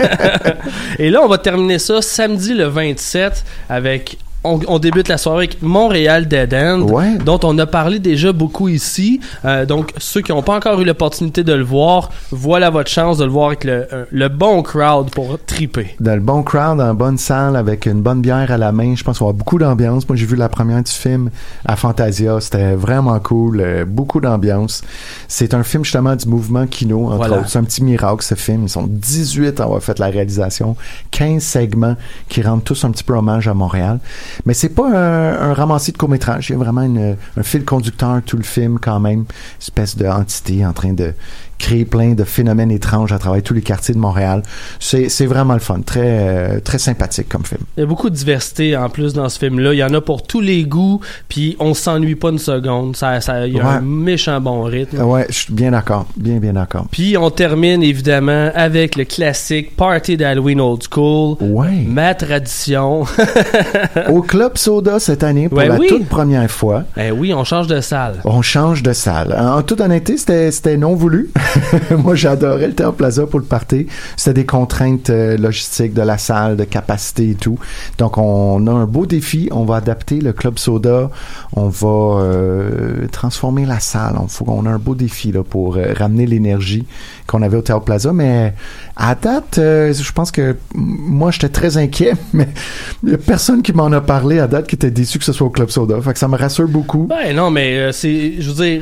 Et là, on va terminer ça samedi le vingt-sept avec... On, on débute la soirée avec Montréal Dead End, Ouais. dont on a parlé déjà beaucoup ici. Euh, donc, ceux qui n'ont pas encore eu l'opportunité de le voir, voilà votre chance de le voir avec le, euh, le bon crowd pour triper. Dans le bon crowd, dans la bonne salle, avec une bonne bière à la main, je pense qu'il va y avoir beaucoup d'ambiance. Moi, j'ai vu la première du film à Fantasia, c'était vraiment cool, euh, beaucoup d'ambiance. C'est un film justement du mouvement Kino, entre Voilà. autres. C'est un petit miracle, ce film. Ils sont dix-huit à avoir fait la réalisation, quinze segments qui rendent tous un petit peu hommage à Montréal. Mais c'est pas un, un ramassis de court-métrage, il y a vraiment une, un fil conducteur tout le film quand même, une espèce d'entité en train de créer plein de phénomènes étranges à travers tous les quartiers de Montréal. C'est, c'est vraiment le fun, très, euh, très sympathique comme film. Il y a beaucoup de diversité en plus dans ce film-là. Il y en a pour tous les goûts, puis on s'ennuie pas une seconde. Ça, ça, il y a Ouais. un méchant bon rythme. Ouais, je suis bien d'accord, bien, bien d'accord. Puis on termine évidemment avec le classique Party d'Halloween Old School. Ouais. Ma tradition. Au Club Soda cette année, pour Ouais, la oui. toute première fois, Eh oui, on change de salle. on change de salle. En toute honnêteté, c'était, c'était non voulu. Moi, j'adorais le Théâtre Plaza pour le party. C'était des contraintes euh, logistiques de la salle, de capacité et tout. Donc, on a un beau défi. On va adapter le Club Soda. On va euh, transformer la salle. On, faut, on a un beau défi là, pour euh, ramener l'énergie qu'on avait au Théâtre Plaza. Mais à date, euh, je pense que m- moi, j'étais très inquiet, mais il y a personne qui m'en a parlé à date qui était déçu que ce soit au Club Soda. Fait que ça me rassure beaucoup. Ben non, mais euh, c'est, je veux dire,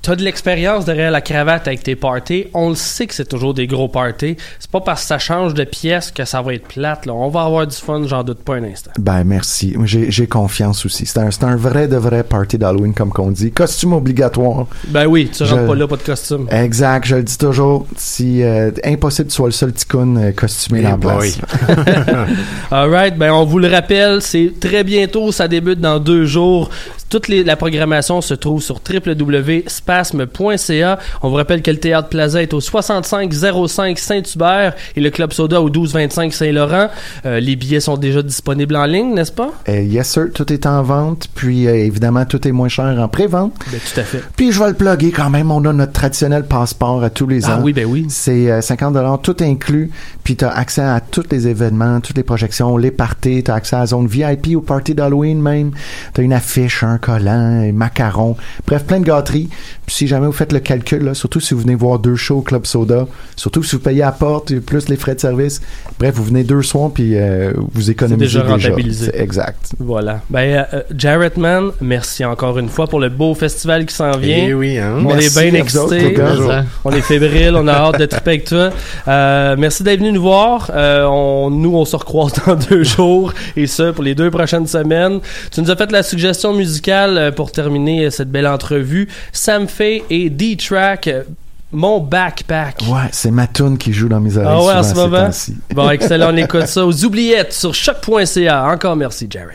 t'as de l'expérience derrière la cravate avec tes parties. On le sait que c'est toujours des gros parties. C'est pas parce que ça change de pièce que ça va être plate, là. On va avoir du fun, j'en doute pas un instant. Ben, merci. J'ai, j'ai confiance aussi. C'est un, c'est un vrai de vrai party d'Halloween, comme qu'on dit. Costume obligatoire. Ben oui, tu rentres je... pas là, pas de costume. Exact, je le dis toujours. Si, euh, impossible que tu sois le seul ticoun euh, costumé hey dans la place. Alright, ben on vous le rappelle, c'est très bientôt, ça débute dans deux jours. Toute les, la programmation se trouve sur w w w point spasme point c a. On vous rappelle que le Théâtre Plaza est au soixante-cinq zéro cinq Saint-Hubert et le Club Soda au douze vingt-cinq Saint-Laurent. Euh, les billets sont déjà disponibles en ligne, n'est-ce pas? Euh, yes sir, tout est en vente. Puis euh, évidemment, tout est moins cher en pré-vente. Ben, tout à fait. Puis je vais le plugger quand même. On a notre traditionnel passeport à tous les ah, ans. Ah oui, ben oui. C'est euh, cinquante dollars, tout inclus. Puis tu as accès à tous les événements, toutes les projections, les parties. Tu as accès à la zone V I P au party d'Halloween même. Tu as une affiche, un collant, un macaron. Bref, plein de gâteries. Puis si jamais vous faites le calcul, là, surtout si vous venez voir deux shows au Club Soda, surtout si vous payez à la porte, plus les frais de service. Bref, vous venez deux soirs puis euh, vous économisez c'est déjà. déjà. Rentabilisé. C'est exact. Voilà. Ben, euh, Jarrett Man, merci encore une fois pour le beau festival qui s'en vient. Eh oui, hein? On Merci est bien excités. On est fébrile, on a hâte de triper avec toi. Euh, merci d'être venu nous voir. Euh, on, nous, on se recroise dans deux jours et ça pour les deux prochaines semaines. Tu nous as fait la suggestion musicale pour terminer cette belle entrevue. Sam Fay et D-Track. Mon backpack. Ouais, c'est ma toune qui joue dans mes oreilles. Ah ouais, en ce souvent, moment. ces temps-ci. Bon, excellent, on écoute ça aux oubliettes sur choc point c a. Encore merci, Jarrett.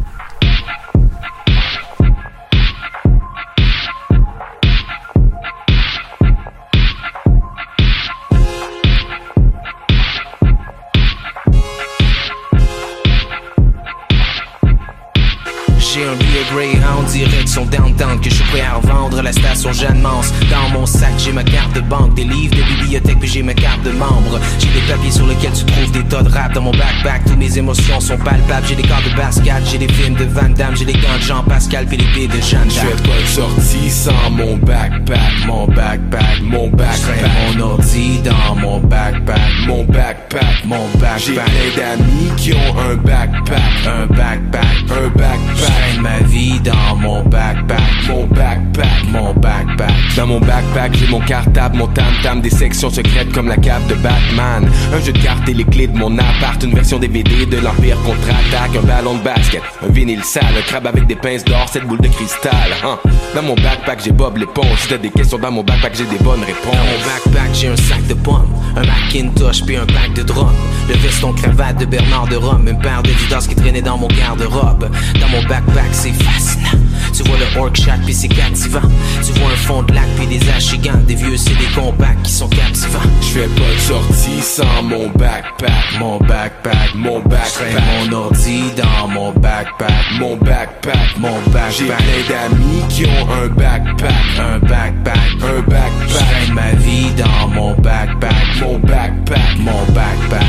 J'ai un billet Greyhound direction downtown que je suis prêt à revendre à la station Jeanne-Mance. Dans mon sac j'ai ma carte de banque, des livres de bibliothèque puis j'ai ma carte de membre. J'ai des papiers sur lesquels tu trouves des tas de rap dans mon backpack. Toutes mes émotions sont palpables. J'ai des cartes de basket, j'ai des films de Van Damme, j'ai des gants de Jean-Pascal puis les billes de Jeanne d'Arc. Je fais pas de sortie sans mon backpack, mon backpack, mon backpack. Mon ordi dans mon backpack, mon backpack, mon backpack. J'ai plein d'amis qui ont un backpack, un backpack, un backpack. Ma vie dans mon backpack, mon backpack, mon backpack. Dans mon backpack, j'ai mon cartable, mon tam-tam, des sections secrètes comme la cape de Batman. Un jeu de cartes et les clés de mon appart, une version D V D de l'Empire contre-attaque, un ballon de basket, un vinyle sale, un crabe avec des pinces d'or, cette boule de cristal. Hein. Dans mon backpack, j'ai Bob l'éponge. Si t'as des questions dans mon backpack, j'ai des bonnes réponses. Dans mon backpack, j'ai un sac de pommes, un Macintosh puis un pack de drum, le veston cravate de Bernard de Rome, une paire de Vidas qui traînait dans mon garde-robe. Dans mon backpack, c'est fascinant. Tu vois le Orc Shack pis c'est captivant. Tu vois un fond de lac pis des achigants, des vieux C D compacts qui sont captivants. Je fais pas de sortie sans mon backpack, mon backpack, mon backpack. Mon ordi dans mon backpack, mon backpack, mon backpack. J'ai plein d'amis qui ont un backpack, un backpack, un backpack. J'traîne ma vie dans mon backpack, mon backpack, mon backpack.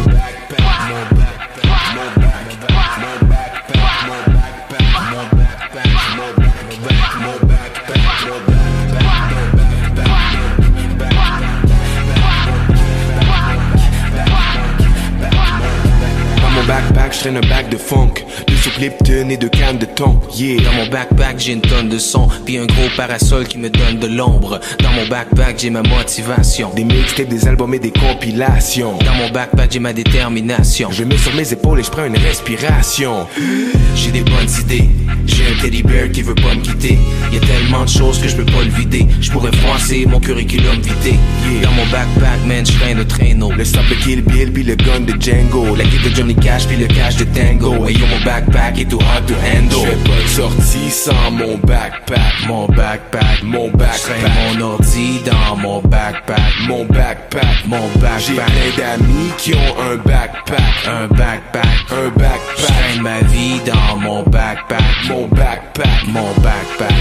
Backpack, je traîne un bac de funk, deux soupes Lipton et deux cannes de thon, yeah. Dans mon backpack, j'ai une tonne de son, puis un gros parasol qui me donne de l'ombre. Dans mon backpack, j'ai ma motivation, des mixtapes, des albums et des compilations. Dans mon backpack, j'ai ma détermination. Je mets sur mes épaules et je prends une respiration. J'ai des bonnes idées, j'ai un teddy bear qui veut pas me quitter. Y'a tellement de choses que je peux pas le vider. Je pourrais froisser mon curriculum vitae, yeah. Dans mon backpack, man, je traîne le traîneau, le sable de Kill Bill puis le gun de Django, la kit de Johnny Cash puis le cash de Tango. Et yo, mon backpack est too hard to handle. Je fais pas de sortie sans mon backpack, mon backpack, mon backpack. Mon ordi dans mon backpack, mon backpack, mon backpack. J'ai plein d'amis qui ont un backpack, un backpack, un backpack. J'traîne ma vie dans mon backpack, mon backpack, mon backpack.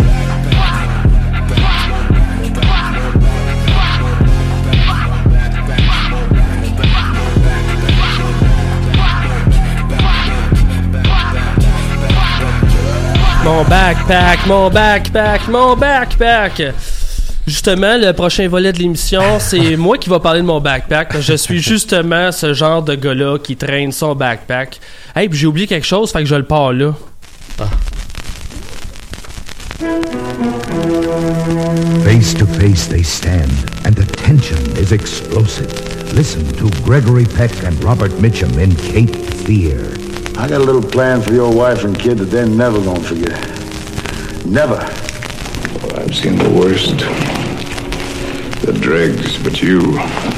Mon backpack, mon backpack, mon backpack. Justement, le prochain volet de l'émission, c'est moi qui va parler de mon backpack. Je suis justement ce genre de gars-là qui traîne son backpack. Hey, puis j'ai oublié quelque chose, fait que je le pars là. Ah. Face to face they stand, and the tension is explosive. Listen to Gregory Peck and Robert Mitchum in Cape Fear. I got a little plan for your wife and kid that they're never gonna forget. Never. Well, I've seen the worst. The dregs, but you...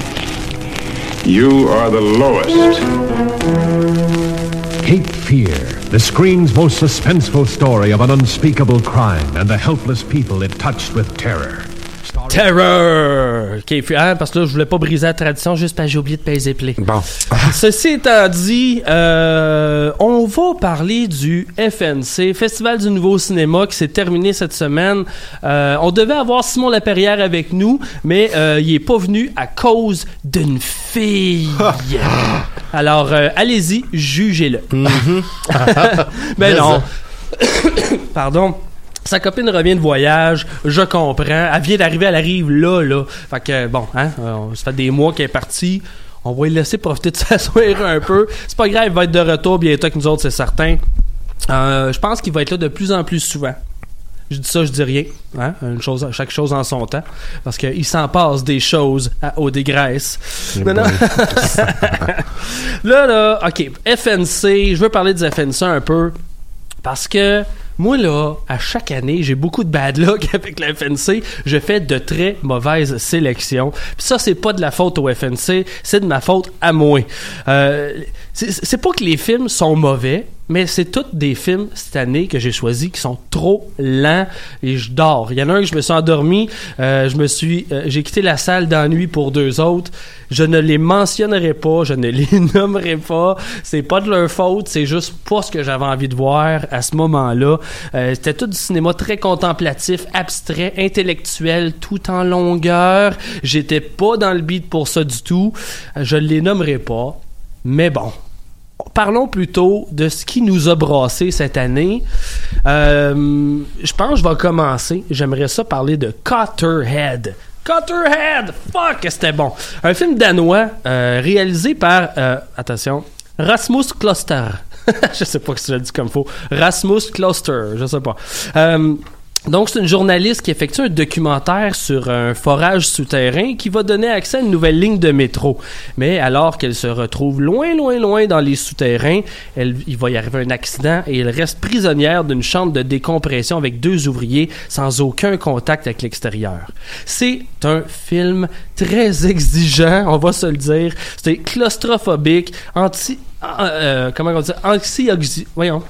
You are the lowest. Cape Fear, the screen's most suspenseful story of an unspeakable crime and the helpless people it touched with terror. Terror! Okay, hein, parce que là, je voulais pas briser la tradition juste parce que j'ai oublié de peser play. Bon. Ceci étant dit, euh, on va parler du F N C, Festival du Nouveau Cinéma, qui s'est terminé cette semaine. Euh, on devait avoir Simon Laperrière avec nous, mais euh, il est pas venu à cause d'une fille. Alors, euh, allez-y, jugez-le. Mm-hmm. Mais non. Pardon. Sa copine revient de voyage, je comprends. Elle vient d'arriver à la rive là, là. Fait que, bon, hein, ça fait des mois qu'elle est partie. On va lui laisser profiter de sa soirée un peu. C'est pas grave, il va être de retour bientôt avec nous autres, c'est certain. Euh, je pense qu'il va être là de plus en plus souvent. Je dis ça, je dis rien. Hein? Une chose, chaque chose en son temps. Parce qu'il s'en passe des choses à eau des graisses. Non, non. Là, là, OK. F N C, je veux parler du F N C un peu. Parce que moi, là, à chaque année, j'ai beaucoup de bad luck avec le F N C. Je fais de très mauvaises sélections. Puis ça, c'est pas de la faute au F N C, c'est de ma faute à moi. Euh, c'est, c'est pas que les films sont mauvais, mais c'est tous des films cette année que j'ai choisis qui sont trop lents et je dors. Il y en a un que je me suis endormi, euh, je me suis, euh, j'ai quitté la salle d'ennui pour deux autres. Je ne les mentionnerai pas, je ne les nommerai pas. C'est pas de leur faute, c'est juste pas ce que j'avais envie de voir à ce moment-là. Euh, c'était tout du cinéma très contemplatif, abstrait, intellectuel, tout en longueur. J'étais pas dans le beat pour ça du tout. Je ne les nommerai pas, mais bon. Parlons plutôt de ce qui nous a brassé cette année. Euh, je pense que je vais commencer. J'aimerais ça parler de Cotterhead. Cotterhead! Fuck, c'était bon. Un film danois euh, réalisé par, euh, attention, Rasmus Kloster. Je sais pas si je le dis comme faux. Rasmus Kloster, je sais pas. Euh, Donc, c'est une journaliste qui effectue un documentaire sur un forage souterrain qui va donner accès à une nouvelle ligne de métro. Mais alors qu'elle se retrouve loin, loin, loin dans les souterrains, elle, il va y arriver un accident et elle reste prisonnière d'une chambre de décompression avec deux ouvriers sans aucun contact avec l'extérieur. C'est un film très exigeant, on va se le dire. C'est claustrophobique, anti... Euh, comment on dit? Anxi... Voyons.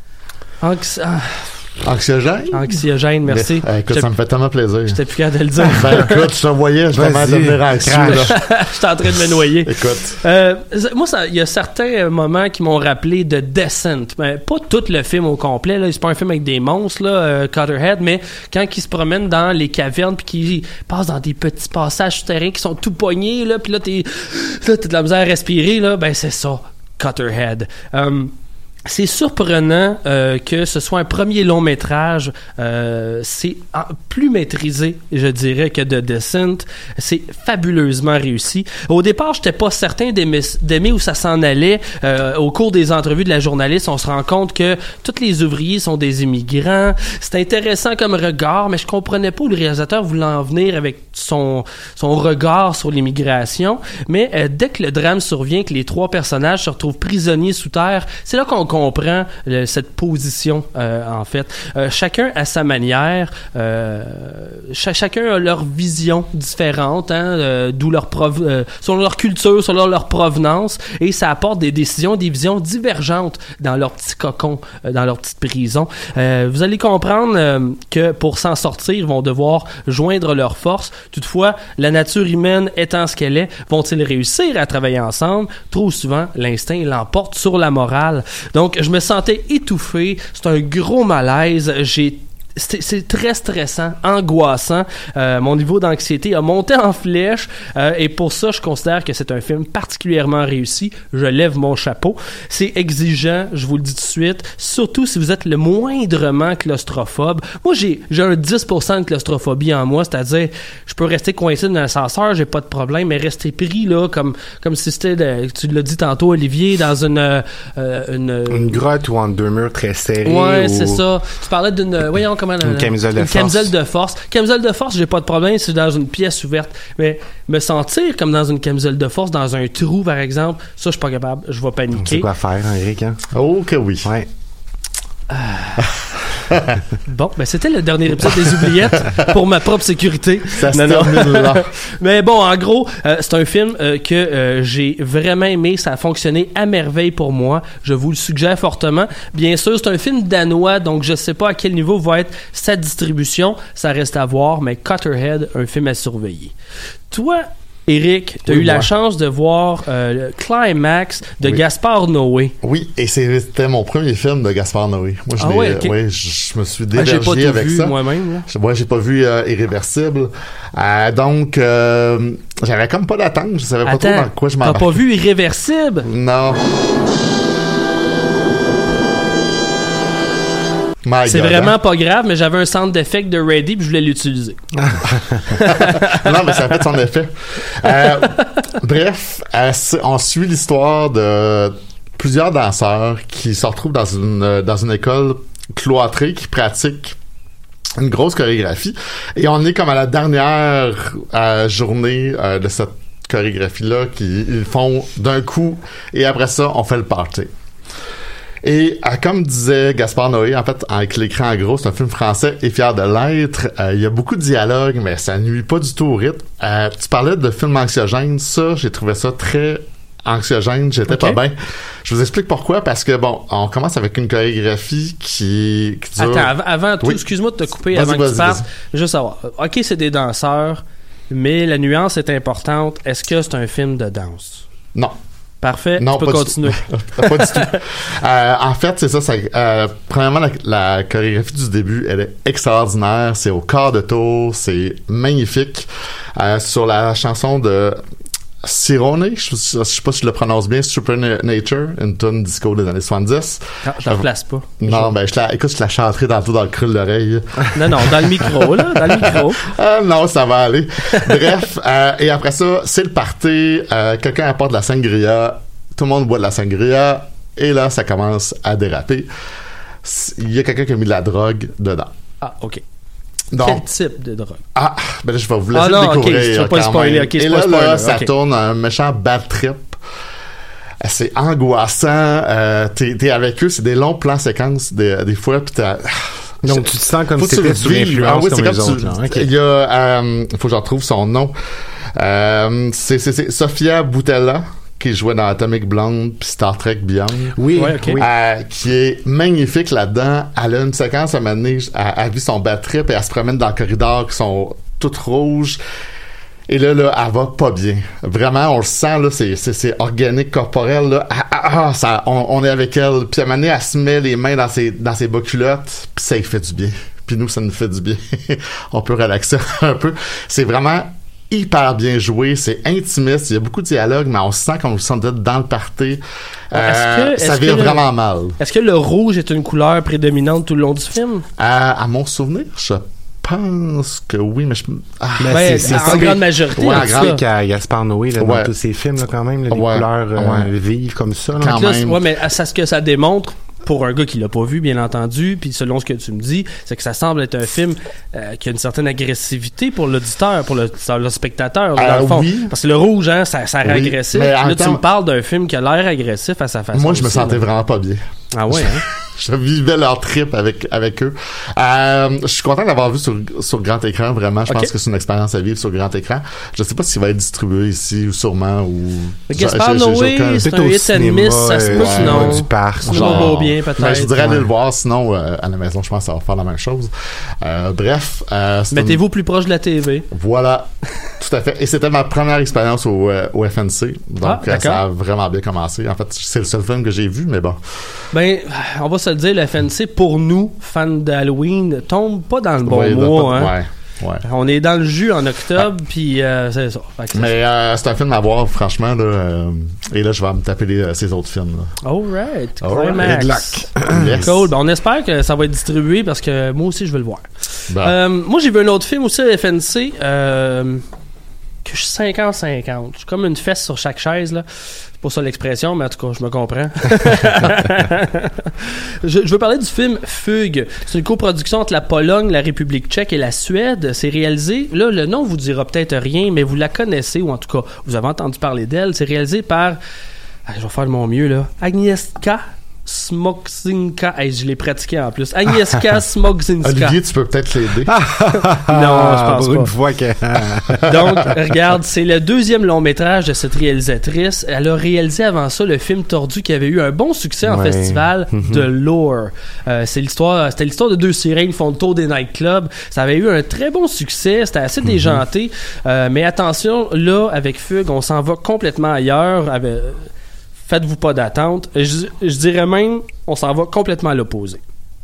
Anxi... Ah. Anxiogène? Anxiogène, merci. Mais, écoute, ça me fait tellement plaisir. J'étais plus capable de le dire. Ben, écoute, je te voyais, je commence à devenir anxieux. J'étais en train de me noyer. Écoute. Euh, moi, il y a certains moments qui m'ont rappelé de Descent. Ben, pas tout le film au complet, là. C'est pas un film avec des monstres, là, euh, Cotterhead, mais quand il se promène dans les cavernes puis qu'il passe dans des petits passages souterrains qui sont tout poignés, là, puis là, t'es, là, t'as de la misère à respirer, là, ben, c'est ça, Cotterhead. Um, C'est surprenant euh, que ce soit un premier long métrage. Euh, c'est en, plus maîtrisé, je dirais, que The Descent. C'est fabuleusement réussi. Au départ, j'étais pas certain d'aimer, d'aimer où ça s'en allait. Euh, au cours des entrevues de la journaliste, on se rend compte que tous les ouvriers sont des immigrants. C'est intéressant comme regard, mais je comprenais pas où le réalisateur voulait en venir avec son son regard sur l'immigration. Mais euh, dès que le drame survient, que les trois personnages se retrouvent prisonniers sous terre, c'est là qu'on comprend le, cette position euh, en fait. Euh, chacun à sa manière, euh, ch- chacun a leur vision différente, hein, euh, d'où leur prov- euh, sur leur culture, sur leur, leur provenance, et ça apporte des décisions, des visions divergentes dans leur petit cocon, euh, dans leur petite prison. Euh, vous allez comprendre euh, que pour s'en sortir, ils vont devoir joindre leurs forces. Toutefois, la nature humaine étant ce qu'elle est, vont-ils réussir à travailler ensemble? Trop souvent, l'instinct l'emporte sur la morale. Donc, Donc, je me sentais étouffé. C'est un gros malaise. J'ai C'est, c'est très stressant, angoissant. Euh, mon niveau d'anxiété a monté en flèche euh, et pour ça, je considère que c'est un film particulièrement réussi. Je lève mon chapeau. C'est exigeant, je vous le dis tout de suite, surtout si vous êtes le moindrement claustrophobe. Moi, j'ai, j'ai un dix pour cent de claustrophobie en moi, c'est-à-dire, je peux rester coincé dans l'ascenseur, j'ai pas de problème, mais rester pris là, comme comme si c'était, de, tu l'as dit tantôt, Olivier, dans une euh, une, une grotte ou entre deux murs très serrés. Ouais, ou... c'est ça. Tu parlais d'une, voyons, comment Une camisole de une force. camisole de force. Camisole de force, j'ai pas de problème si c'est dans une pièce ouverte. Mais me sentir comme dans une camisole de force, dans un trou, par exemple, ça, je suis pas capable. Je vais paniquer. Tu sais quoi faire, hein, Eric, hein? Oh, que oui. Ouais. Bon, ben c'était le dernier épisode des Oubliettes pour ma propre sécurité. Ça se non, non. termine là. Mais bon, en gros, euh, c'est un film euh, que euh, j'ai vraiment aimé. Ça a fonctionné à merveille pour moi. Je vous le suggère fortement. Bien sûr, c'est un film danois, donc je sais pas à quel niveau va être sa distribution. Ça reste à voir, mais Cutterhead, un film à surveiller. Toi, Eric, tu as Oui, eu moi. la chance de voir euh, le Climax de Oui. Gaspard Noé. Oui, et c'était mon premier film de Gaspard Noé. Moi, je Ah l'ai- ouais, ok. ouais, je, je me suis Ah, j'ai dévergé pas tout avec vu ça. moi-même, là. Je- Moi, j'ai pas vu euh, Irréversible. Euh, donc, euh, j'avais comme pas d'attente. Je savais pas trop Attends, dans quoi je t'as m'embarquais. pas vu Irréversible? Non. My C'est God, vraiment hein? pas grave, mais j'avais un centre d'effet de Ready puis je voulais l'utiliser. Non, mais ça a fait son effet. Euh, bref, euh, c'est- on suit l'histoire de plusieurs danseurs qui se retrouvent dans une, euh, dans une école cloîtrée qui pratique une grosse chorégraphie. Et on est comme à la dernière euh, journée euh, de cette chorégraphie-là qu'ils font d'un coup et après ça, on fait le party. Et euh, comme disait Gaspard Noé, en fait, avec l'écran en gros, c'est un film français et fier de l'être. Euh, Il y a beaucoup de dialogues, mais ça nuit pas du tout au rythme. Euh, tu parlais de films anxiogènes. Ça, j'ai trouvé ça très anxiogène. J'étais Ok. pas bien. Je vous explique pourquoi. Parce que, bon, on commence avec une chorégraphie qui, qui dure... Attends, av- avant tout, Oui. excuse-moi de te couper Vas-y, avant que vas-y, tu partes. vas-y. Juste savoir. OK, c'est des danseurs, mais la nuance est importante. Est-ce que c'est un film de danse? Non. Parfait, Non, tu peux pas du continuer. tout. Pas du tout. Euh, en fait, c'est ça. ça euh, premièrement, la, la chorégraphie du début, elle est extraordinaire. C'est au quart de tour. C'est magnifique. Euh, sur la chanson de Cirone, je, je sais pas si je le prononce bien, Supernature, une tune disco des années soixante-dix. Non, je la replace pas. Non, ben, je la, écoute, je la chanterai dans, dans le creux de l'oreille. Non, non, dans le micro, là, dans le micro. Ah non, ça va aller. Bref, euh, et après ça, c'est le party. Euh, quelqu'un apporte de la sangria. Tout le monde boit de la sangria. Et là, ça commence à déraper. Il y a quelqu'un qui a mis de la drogue dedans. Ah, OK. Donc, Quel type de drogue? Ah, ben là, je vais vous laisser Ah non, le ok, découvrir. tu vas pas quand spoiler, même. ok, c'est Et pas là, spoiler, là, ça ok. tourne un méchant bad trip. C'est angoissant. Euh, t'es, t'es avec eux, c'est des longs plans séquences des, des fois, puis t'as... Donc, tu te sens comme Faut si que tu t'étais sous le vives. l'influence Ah oui, comme c'est les comme autres, tu- là. Ok. Il y a... Euh, faut que j'en retrouve son nom. Euh, c'est, c'est, c'est Sofia Boutella, qui jouait dans Atomic Blonde puis Star Trek Beyond. Oui, Ouais, ok. oui. Euh, qui est magnifique là-dedans. Elle a une séquence à un moment donné, elle, elle vit son bad trip et elle se promène dans le corridor qui sont toutes rouges. Et là, là, elle va pas bien. Vraiment, on le sent, là, c'est, c'est, c'est organique, corporel, là. Ah, ah, ah, ça, on, on est avec elle. Puis à un moment donné, elle se met les mains dans ses, dans ses bas culottes, puis ça lui fait du bien. Puis nous, ça nous fait du bien. On peut relaxer un peu. C'est vraiment hyper bien joué, c'est intimiste, il y a beaucoup de dialogue, mais on sent qu'on se sent dans le party. Euh, Est-ce que- ça est-ce vire que le- vraiment mal. Est-ce que le rouge est une couleur prédominante tout le long du film? À, à mon souvenir, je pense que oui, mais je... Ah, Ben, Ouais, c'est- en c'est- grande majorité, Ouais, en en tout grande cas. qu'à Gaspard Noé, là, Ouais. dans tous ses films, là, quand même, là, les Ouais, couleurs euh, ouais. vives comme ça. Là. Quand Là, même. c'est- ouais, mais à ça, ce que ça démontre, pour un gars qui l'a pas vu, bien entendu, puis selon ce que tu me dis, c'est que ça semble être un film euh, qui a une certaine agressivité pour l'auditeur, pour le, le spectateur, là, dans Euh, le fond. oui. Parce que le rouge, hein, ça, ça a l'air Oui, agressif. mais en Là, même tu temps- me parles d'un film qui a l'air agressif à sa façon. Moi, je me aussi, sentais là. vraiment pas bien. Ah ouais, hein? Je vivais leur trip avec avec eux. Euh, je suis content d'avoir vu sur sur grand écran. Vraiment, je Ok. pense que c'est une expérience à vivre sur grand écran. Je sais pas s'il va être distribué ici ou sûrement ou. Gaspard J'ai- j'ai- j'ai Noé, aucun- c'est Peut-être un au hit and cinéma, miss, ça se peut euh, sinon. du parc. Cinéma Genre. beau bien, peut-être. Mais je voudrais aller Ouais. le voir, sinon euh, à la maison, je pense que ça va faire la même chose. Euh, bref, euh, c'est Mettez-vous une- plus proche de la T V. Voilà, tout à fait. Et c'était ma première expérience au, euh, au F N C, donc Ah, euh, d'accord. ça a vraiment bien commencé. En fait, c'est le seul film que j'ai vu, mais bon. Ben, on va se le dire, le F N C, pour nous, fans d'Halloween, tombe pas dans le bon Ouais, mois. pas- hein. ouais, ouais. On est dans le jus en octobre, puis euh, c'est ça. Fait que c'est Mais euh, c'est un film à voir, franchement. Là, euh, et là, je vais me taper les, ces autres films. Là. All right. All Climax. right. Yes. Cool. Ben, on espère que ça va être distribué parce que moi aussi, je veux le voir. Bon. Euh, moi, j'ai vu un autre film aussi à F N C. Euh, que je suis cinquante cinquante. Je suis comme une fesse sur chaque chaise, là. C'est pas ça l'expression, mais en tout cas, je me comprends. je, je veux parler du film Fugue. C'est une coproduction entre la Pologne, la République tchèque et la Suède. C'est réalisé, là, le nom vous dira peut-être rien, mais vous la connaissez, ou en tout cas, vous avez entendu parler d'elle. C'est réalisé par, ah, je vais faire de mon mieux, là, Agnieszka Smokzinska. Hey, je l'ai pratiqué en plus. Agnieszka Smokzinska. Olivier, tu peux peut-être l'aider. non, je pense pour pas. Une fois que... Donc, regarde, c'est le deuxième long métrage de cette réalisatrice. Elle a réalisé avant ça le film Tordu qui avait eu un bon succès en ouais. festival mm-hmm. de Lore. Euh, c'est l'histoire, c'était l'histoire de deux sirènes qui font le tour des nightclubs. Ça avait eu un très bon succès. C'était assez mm-hmm. déjanté. Euh, mais attention, là, avec Fugue, on s'en va complètement ailleurs. Avec, faites-vous pas d'attente. Je, je dirais même, on s'en va complètement à l'opposé.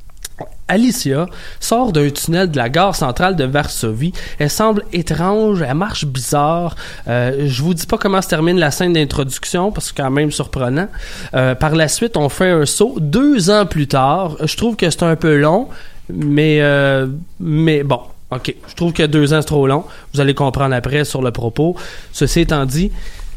Alicia sort d'un tunnel de la gare centrale de Varsovie. Elle semble étrange, elle marche bizarre. Euh, je vous dis pas comment se termine la scène d'introduction parce que c'est quand même surprenant. Euh, par la suite, on fait un saut deux ans plus tard. Je trouve que c'est un peu long, mais euh, mais bon. OK, je trouve que deux ans c'est trop long. Vous allez comprendre après sur le propos. Ceci étant dit,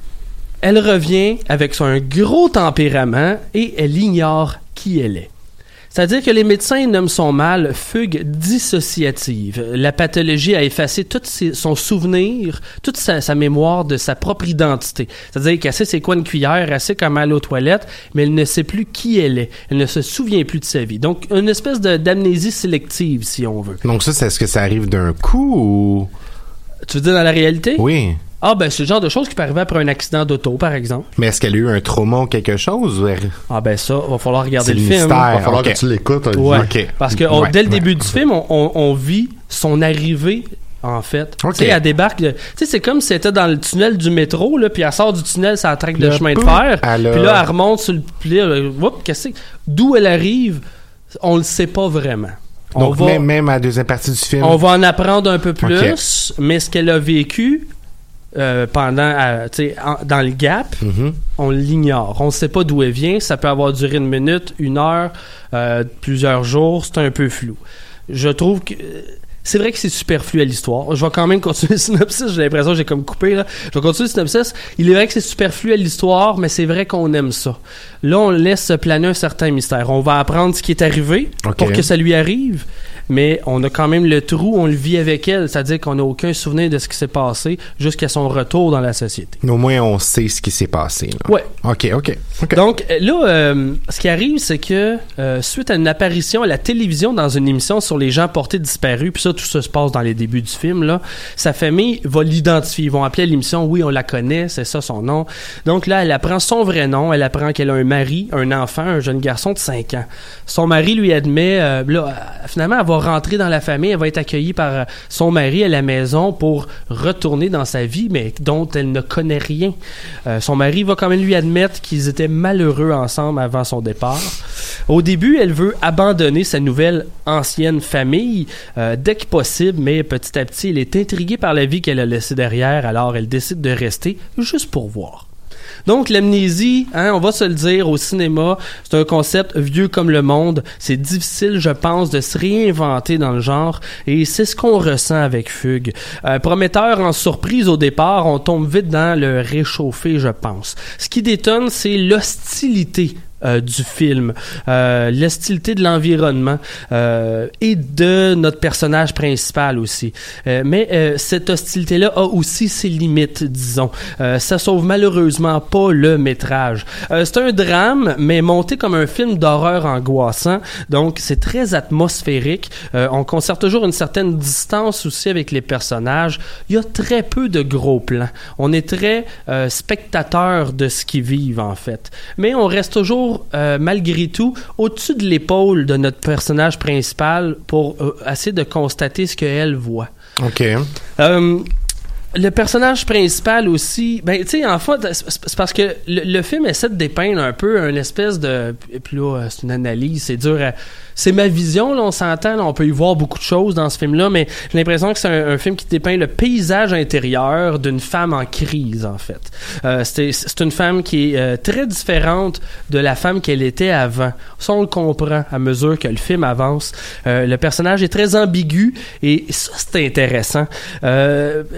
elle revient avec son gros tempérament et elle ignore qui elle est. C'est-à-dire que les médecins nomment son mal fugue dissociative. La pathologie a effacé tout ses, son souvenir, toute sa, sa mémoire de sa propre identité. C'est-à-dire qu'elle sait c'est quoi une cuillère, elle sait comment aller aux toilettes, mais elle ne sait plus qui elle est. Elle ne se souvient plus de sa vie. Donc, une espèce de, d'amnésie sélective, si on veut. Donc ça, c'est, est-ce que ça arrive d'un coup ou... Tu veux dire dans la réalité? Oui. Ah, ben, c'est le genre de choses qui peut arriver après un accident d'auto, par exemple. Mais est-ce qu'elle a eu un trauma ou quelque chose? Ah, ben, ça, va falloir regarder c'est le, le film. Mystère. Va falloir okay. que tu l'écoutes. Ouais. Okay. Parce que on, ouais, dès le ouais, début ouais. du film, on, on, on vit son arrivée, en fait. Okay. Tu sais, elle débarque. Tu sais, c'est comme si elle était dans le tunnel du métro, là, puis elle sort du tunnel, ça traque le, le chemin de fer. Elle a... Puis là, elle remonte sur le pli. Oups, qu'est-ce que c'est? D'où elle arrive, on le sait pas vraiment. Donc, on va, même, même à la deuxième partie du film. On va en apprendre un peu plus, okay. mais ce qu'elle a vécu. Euh, pendant, euh, tu sais, dans le gap, mm-hmm. on l'ignore. On ne sait pas d'où elle vient. Ça peut avoir duré une minute, une heure, euh, plusieurs jours. C'est un peu flou. Je trouve que... C'est vrai que c'est superflu à l'histoire. Je vais quand même continuer le synopsis. J'ai l'impression que j'ai comme coupé, là. Je vais continuer le synopsis. Il est vrai que c'est superflu à l'histoire, mais c'est vrai qu'on aime ça. Là, on laisse planer un certain mystère. On va apprendre ce qui est arrivé okay. pour que ça lui arrive, mais on a quand même le trou, on le vit avec elle. C'est-à-dire qu'on n'a aucun souvenir de ce qui s'est passé jusqu'à son retour dans la société. Au moins, on sait ce qui s'est passé. Là. Ouais. OK, OK. okay. Donc, là, euh, ce qui arrive, c'est que euh, suite à une apparition à la télévision dans une émission sur les gens portés disparus, puis ça, tout ça se passe dans les débuts du film, là, sa famille va l'identifier. Ils vont appeler l'émission, oui, on la connaît, c'est ça son nom. Donc là, elle apprend son vrai nom, elle apprend qu'elle a un mari, un enfant, un jeune garçon de cinq ans. Son mari lui admet, euh, là, finalement, elle va rentrer dans la famille, elle va être accueillie par son mari à la maison pour retourner dans sa vie, mais dont elle ne connaît rien. Euh, son mari va quand même lui admettre qu'ils étaient malheureux ensemble avant son départ. Au début, elle veut abandonner sa nouvelle ancienne famille euh, dès que possible, mais petit à petit, elle est intriguée par la vie qu'elle a laissée derrière, alors elle décide de rester juste pour voir. Donc, l'amnésie, hein, on va se le dire, au cinéma, c'est un concept vieux comme le monde. C'est difficile, je pense, de se réinventer dans le genre, et c'est ce qu'on ressent avec Fugue. Euh, prometteur en surprise au départ, on tombe vite dans le réchauffé, je pense. Ce qui détonne, c'est l'hostilité Euh, du film, euh, l'hostilité de l'environnement euh, et de notre personnage principal aussi. Euh, mais euh, cette hostilité-là a aussi ses limites, disons. Euh, ça sauve malheureusement pas le métrage. Euh, c'est un drame, mais monté comme un film d'horreur angoissant, donc c'est très atmosphérique. Euh, on conserve toujours une certaine distance aussi avec les personnages. Il y a très peu de gros plans. On est très euh, spectateur de ce qu'ils vivent, en fait. Mais on reste toujours Euh, malgré tout, au-dessus de l'épaule de notre personnage principal pour euh, essayer de constater ce qu'elle voit. OK. Euh, le personnage principal aussi, ben, tu sais, en fait, c'est parce que le, le film essaie de dépeindre un peu une espèce de... Et puis là, c'est une analyse, c'est dur à... C'est ma vision, là, on s'entend, là, on peut y voir beaucoup de choses dans ce film-là, mais j'ai l'impression que c'est un, un film qui dépeint le paysage intérieur d'une femme en crise, en fait. Euh, c'est, c'est une femme qui est euh, très différente de la femme qu'elle était avant. Ça, on le comprend à mesure que le film avance. Euh, le personnage est très ambigu, et ça, c'est intéressant. Euh, puis c'est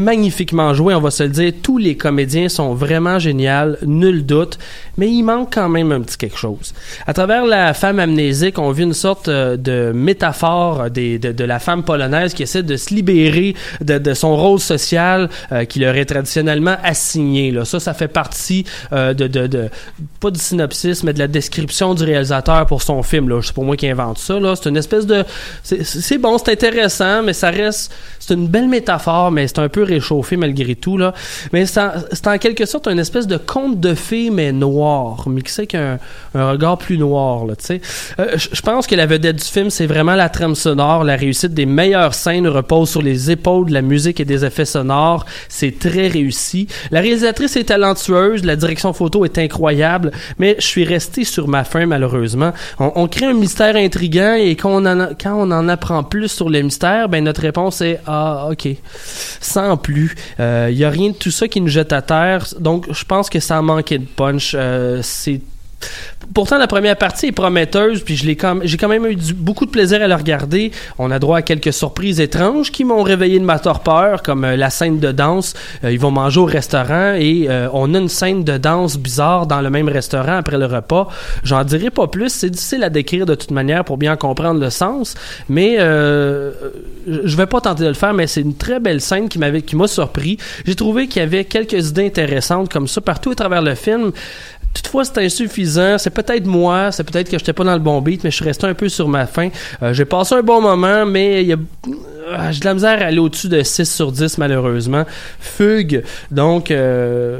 magnifiquement joué, on va se le dire. Tous les comédiens sont vraiment géniaux, nul doute, mais il manque quand même un petit quelque chose. À travers la femme amnésique, on vit une sorte euh, de métaphore des, de, de la femme polonaise qui essaie de se libérer de, de son rôle social euh, qui leur est traditionnellement assigné. Là. Ça, ça fait partie euh, de, de, de, pas du synopsis, mais de la description du réalisateur pour son film. Là. C'est pas moi qui invente ça. Là. C'est une espèce de... C'est, c'est bon, c'est intéressant, mais ça reste... C'est une belle métaphore, mais c'est un peu réchauffé malgré tout. Là. Mais c'est en, c'est en quelque sorte une espèce de conte de fées, mais noir, mixé avec un, un regard plus noir. Là, euh, je pense que la vedette du film, c'est vraiment la trame sonore. La réussite des meilleures scènes repose sur les épaules de la musique et des effets sonores. C'est très réussi. La réalisatrice est talentueuse, la direction photo est incroyable, mais je suis resté sur ma faim, malheureusement. On, on crée un mystère intriguant et quand on, en a, quand on en apprend plus sur le mystère, ben notre réponse est « Ah, ok ». Sans plus. Il euh, y a rien de tout ça qui nous jette à terre, donc je pense que ça a manqué de punch. Euh, c'est Pourtant, la première partie est prometteuse, puis je l'ai quand, j'ai quand même eu du, beaucoup de plaisir à la regarder. On a droit à quelques surprises étranges qui m'ont réveillé de ma torpeur, comme euh, la scène de danse. Euh, ils vont manger au restaurant et euh, on a une scène de danse bizarre dans le même restaurant après le repas. J'en dirai pas plus, c'est difficile à décrire de toute manière pour bien comprendre le sens, mais euh, je vais pas tenter de le faire, mais c'est une très belle scène qui m'avait, qui m'a surpris. J'ai trouvé qu'il y avait quelques idées intéressantes comme ça partout à travers le film. Toutefois, c'est insuffisant. C'est peut-être moi, c'est peut-être que j'étais pas dans le bon beat, mais je suis resté un peu sur ma faim. Euh, j'ai passé un bon moment, mais il y a... euh, j'ai de la misère à aller au-dessus de six sur dix, malheureusement. Fugue, donc, euh,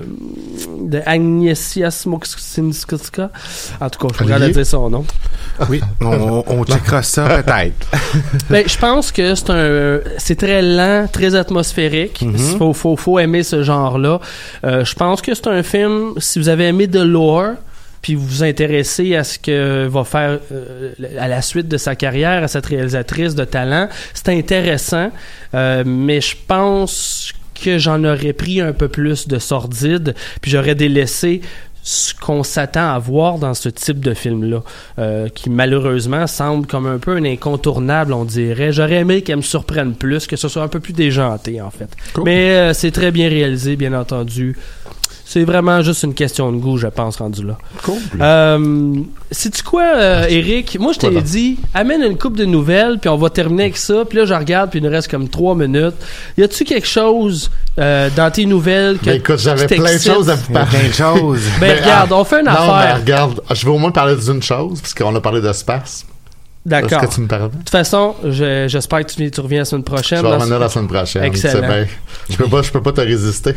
de Agnieszka Smoczynska. En tout cas, je pourrais dire son nom. Oui, on, on checkera ça peut-être. Ben, je pense que c'est un, c'est très lent, très atmosphérique. Il mm-hmm. faut, faut, faut aimer ce genre-là. Euh, je pense que c'est un film, si vous avez aimé The Lore, puis vous vous intéressez à ce que va faire euh, à la suite de sa carrière, à cette réalisatrice de talent, c'est intéressant, euh, mais je pense que j'en aurais pris un peu plus de sordide, puis j'aurais délaissé ce qu'on s'attend à voir dans ce type de film-là, euh, qui malheureusement semble comme un peu un incontournable, on dirait. J'aurais aimé qu'elle me surprenne plus, que ce soit un peu plus déjanté, en fait. Cool. Mais euh, c'est très bien réalisé, bien entendu. C'est vraiment juste une question de goût, je pense, rendu là. Cool. Euh, sais-tu quoi, euh, Eric? Moi, je t'ai dit, amène une couple de nouvelles, puis on va terminer avec ça. Puis là, je regarde, puis il nous reste comme trois minutes. Y a-tu quelque chose euh, dans tes nouvelles que ben, écoute, j'avais plein de choses à vous parler. Plein de choses. ben, ben, regarde, on fait une non, affaire. Ben, regarde, je vais au moins parler d'une chose, parce qu'on a parlé d'espace. D'accord. Est-ce que tu me parles? De toute façon, je, j'espère que tu, tu reviens la semaine prochaine. Je vais revenir la semaine prochaine. Excellent. Bien, je peux pas, je peux pas te résister.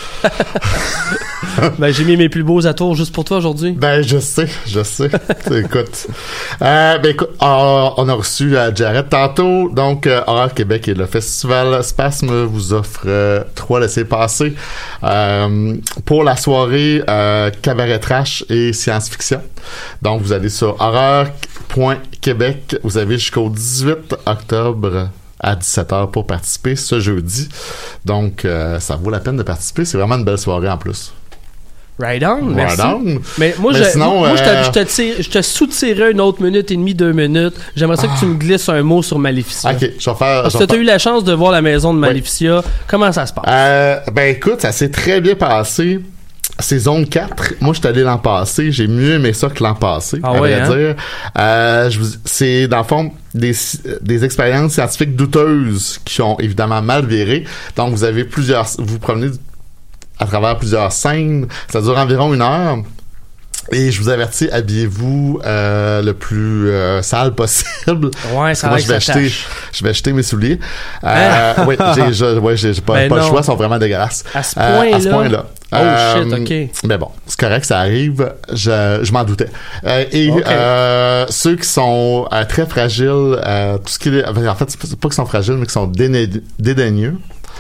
ben, j'ai mis mes plus beaux atours juste pour toi aujourd'hui. Ben, je sais, je sais. écoute. Euh, ben, écoute, on, on a reçu euh, Jared tantôt. Donc, euh, Horreur Québec et le Festival Spasme vous offre euh, trois laissez-passer euh, pour la soirée euh, cabaret trash et science-fiction. Donc, vous allez sur horreur point québec. Vous avez jusqu'au dix-huit octobre à dix-sept heures pour participer ce jeudi. Donc, euh, ça vaut la peine de participer. C'est vraiment une belle soirée en plus. Right on, right merci. On. Mais moi, Mais je, sinon, moi, euh... je, te, je, te tire, je te sous-tirerais une autre minute et demie, deux minutes. J'aimerais ça ah. que tu me glisses un mot sur Maleficia. OK, je vais faire... Parce que tu as eu la chance de voir la maison de Maleficia. Oui. Comment ça se passe? Euh, ben écoute, ça s'est très bien passé. C'est zone quatre. Moi, je suis allé l'an passé. J'ai mieux aimé ça que l'an passé, ah à ouais, vrai hein? dire. Euh, je vous, c'est, dans le fond, des, des expériences scientifiques douteuses qui ont évidemment mal viré. Donc, vous avez plusieurs... Vous vous promenez à travers plusieurs scènes. Ça dure environ une heure. Et je vous avertis, habillez-vous euh, le plus euh, sale possible. Ouais, ça moi, je vais acheter, je vais acheter mes souliers. Euh, oui, j'ai, je, ouais, j'ai, j'ai pas, ben pas le choix, ils sont vraiment dégueulasses. À ce point-là. Euh, à ce point-là. Oh euh, shit, ok. Mais bon, c'est correct, ça arrive. Je, je m'en doutais. Euh, et okay. euh, ceux qui sont euh, très fragiles, euh, tout ce qui est, en fait, c'est pas qu'ils sont fragiles, mais qui sont déna- dédaigneux.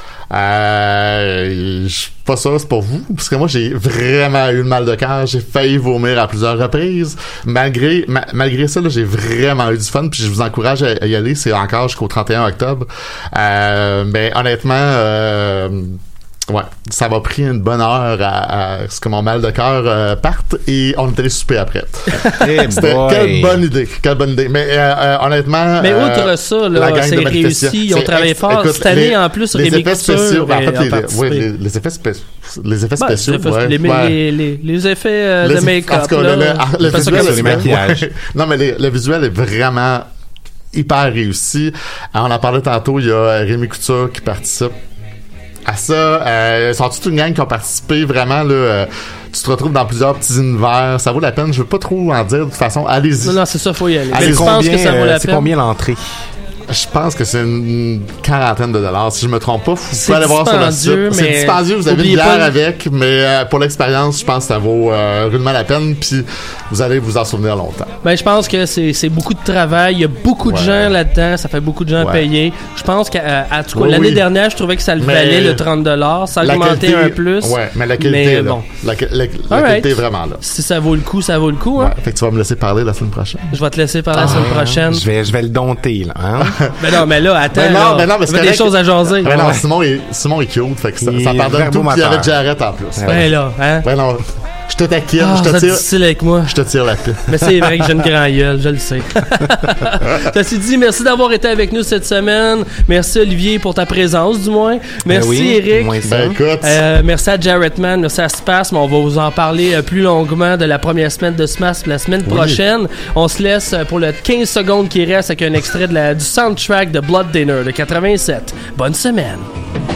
Euh, je suis pas sûr c'est pour vous, parce que moi j'ai vraiment eu le mal de cœur, j'ai failli vomir à plusieurs reprises. Malgré ma, malgré ça, là, j'ai vraiment eu du fun, puis je vous encourage à, à y aller. C'est encore jusqu'au trente et un octobre. Euh, mais honnêtement, euh, Ouais, ça m'a pris une bonne heure à, à ce que mon mal de cœur euh, parte et on est allé souper après. Hey C'était boy. quelle bonne idée, quelle bonne idée. Mais euh, euh, honnêtement, Mais outre euh, ça, la là, gang c'est de Manifestia, réussi. Ils ont c'est travaillé ex- fort. écoute, Cette année, les- en plus, les Rémi effets Couture spéciaux, ben, en est- fait, a les, participé. oui, les, les effets spéciaux, les effets Ben, spéciaux, les, effets- ouais, les, ouais. les, les, les effets euh, Les- de make-up. en tout cas, là, le, le, le c'est pas ça visuel, que est- c'est. maquillage. non, mais les- le visuel est vraiment hyper réussi. Euh, on en parlait tantôt, il y a Rémi Couture qui participe à ça. Euh, ils sont toute une gang qui ont participé vraiment là. Euh, tu te retrouves dans plusieurs petits univers. Ça vaut la peine. Je veux pas trop en dire de toute façon. Allez-y. Non, non, c'est ça, faut y aller. Allez, Mais je pense combien, que ça vaut euh, la c'est peine. combien l'entrée? Je pense que c'est une quarantaine de dollars. Si je me trompe pas, vous C'est pouvez aller voir sur le dispendieux, site. C'est mais dispendieux, vous avez une oubliez bière pas- avec, mais euh, pour l'expérience, je pense que ça vaut euh, rudement la peine. Puis vous allez vous en souvenir longtemps. Ben, je pense que c'est, c'est beaucoup de travail. Il y a beaucoup de Ouais. gens là-dedans. Ça fait beaucoup de gens Ouais. payer. Je pense qu'à à, tout cas, Oui, l'année oui. dernière, je trouvais que ça le Mais valait le trente dollars. Ça La augmentait qualité- un plus. Ouais, mais la qualité, Mais est là. bon. La, la- la Alright. qualité est vraiment là. Si ça vaut le coup, ça vaut le coup. Hein? Ouais, fait que tu vas me laisser parler la semaine prochaine. Je vais te laisser parler la semaine prochaine. Je vais, je vais le dompter, là. Hein? Ben non, mais là, attends. Ben non, là, ben non, mais il c'est y a des correct. choses à jaser. Ben non, Simon est, Simon est cute, fait que ça, Il ça est pardonne tout, puis il y avait verbomoteur. Jarrett en plus. Ben là, hein? Ben non, je te taquine, Ah, je ça te tire, difficile avec moi. je te tire la pipe. Mais c'est vrai que j'ai une grand gueule, je le sais. Ceci dit, merci d'avoir été avec nous cette semaine. Merci Olivier pour ta présence, du moins. Merci Ben oui, Eric. moins ça. Ben écoute, Euh, merci à Jarrett Man, merci à Spasm. On va vous en parler euh, plus longuement de la première semaine de Spasm la semaine prochaine. On se laisse euh, pour le quinze secondes qui reste avec un extrait de la, du soundtrack de Blood Dinner de quatre-vingt-sept. Bonne semaine.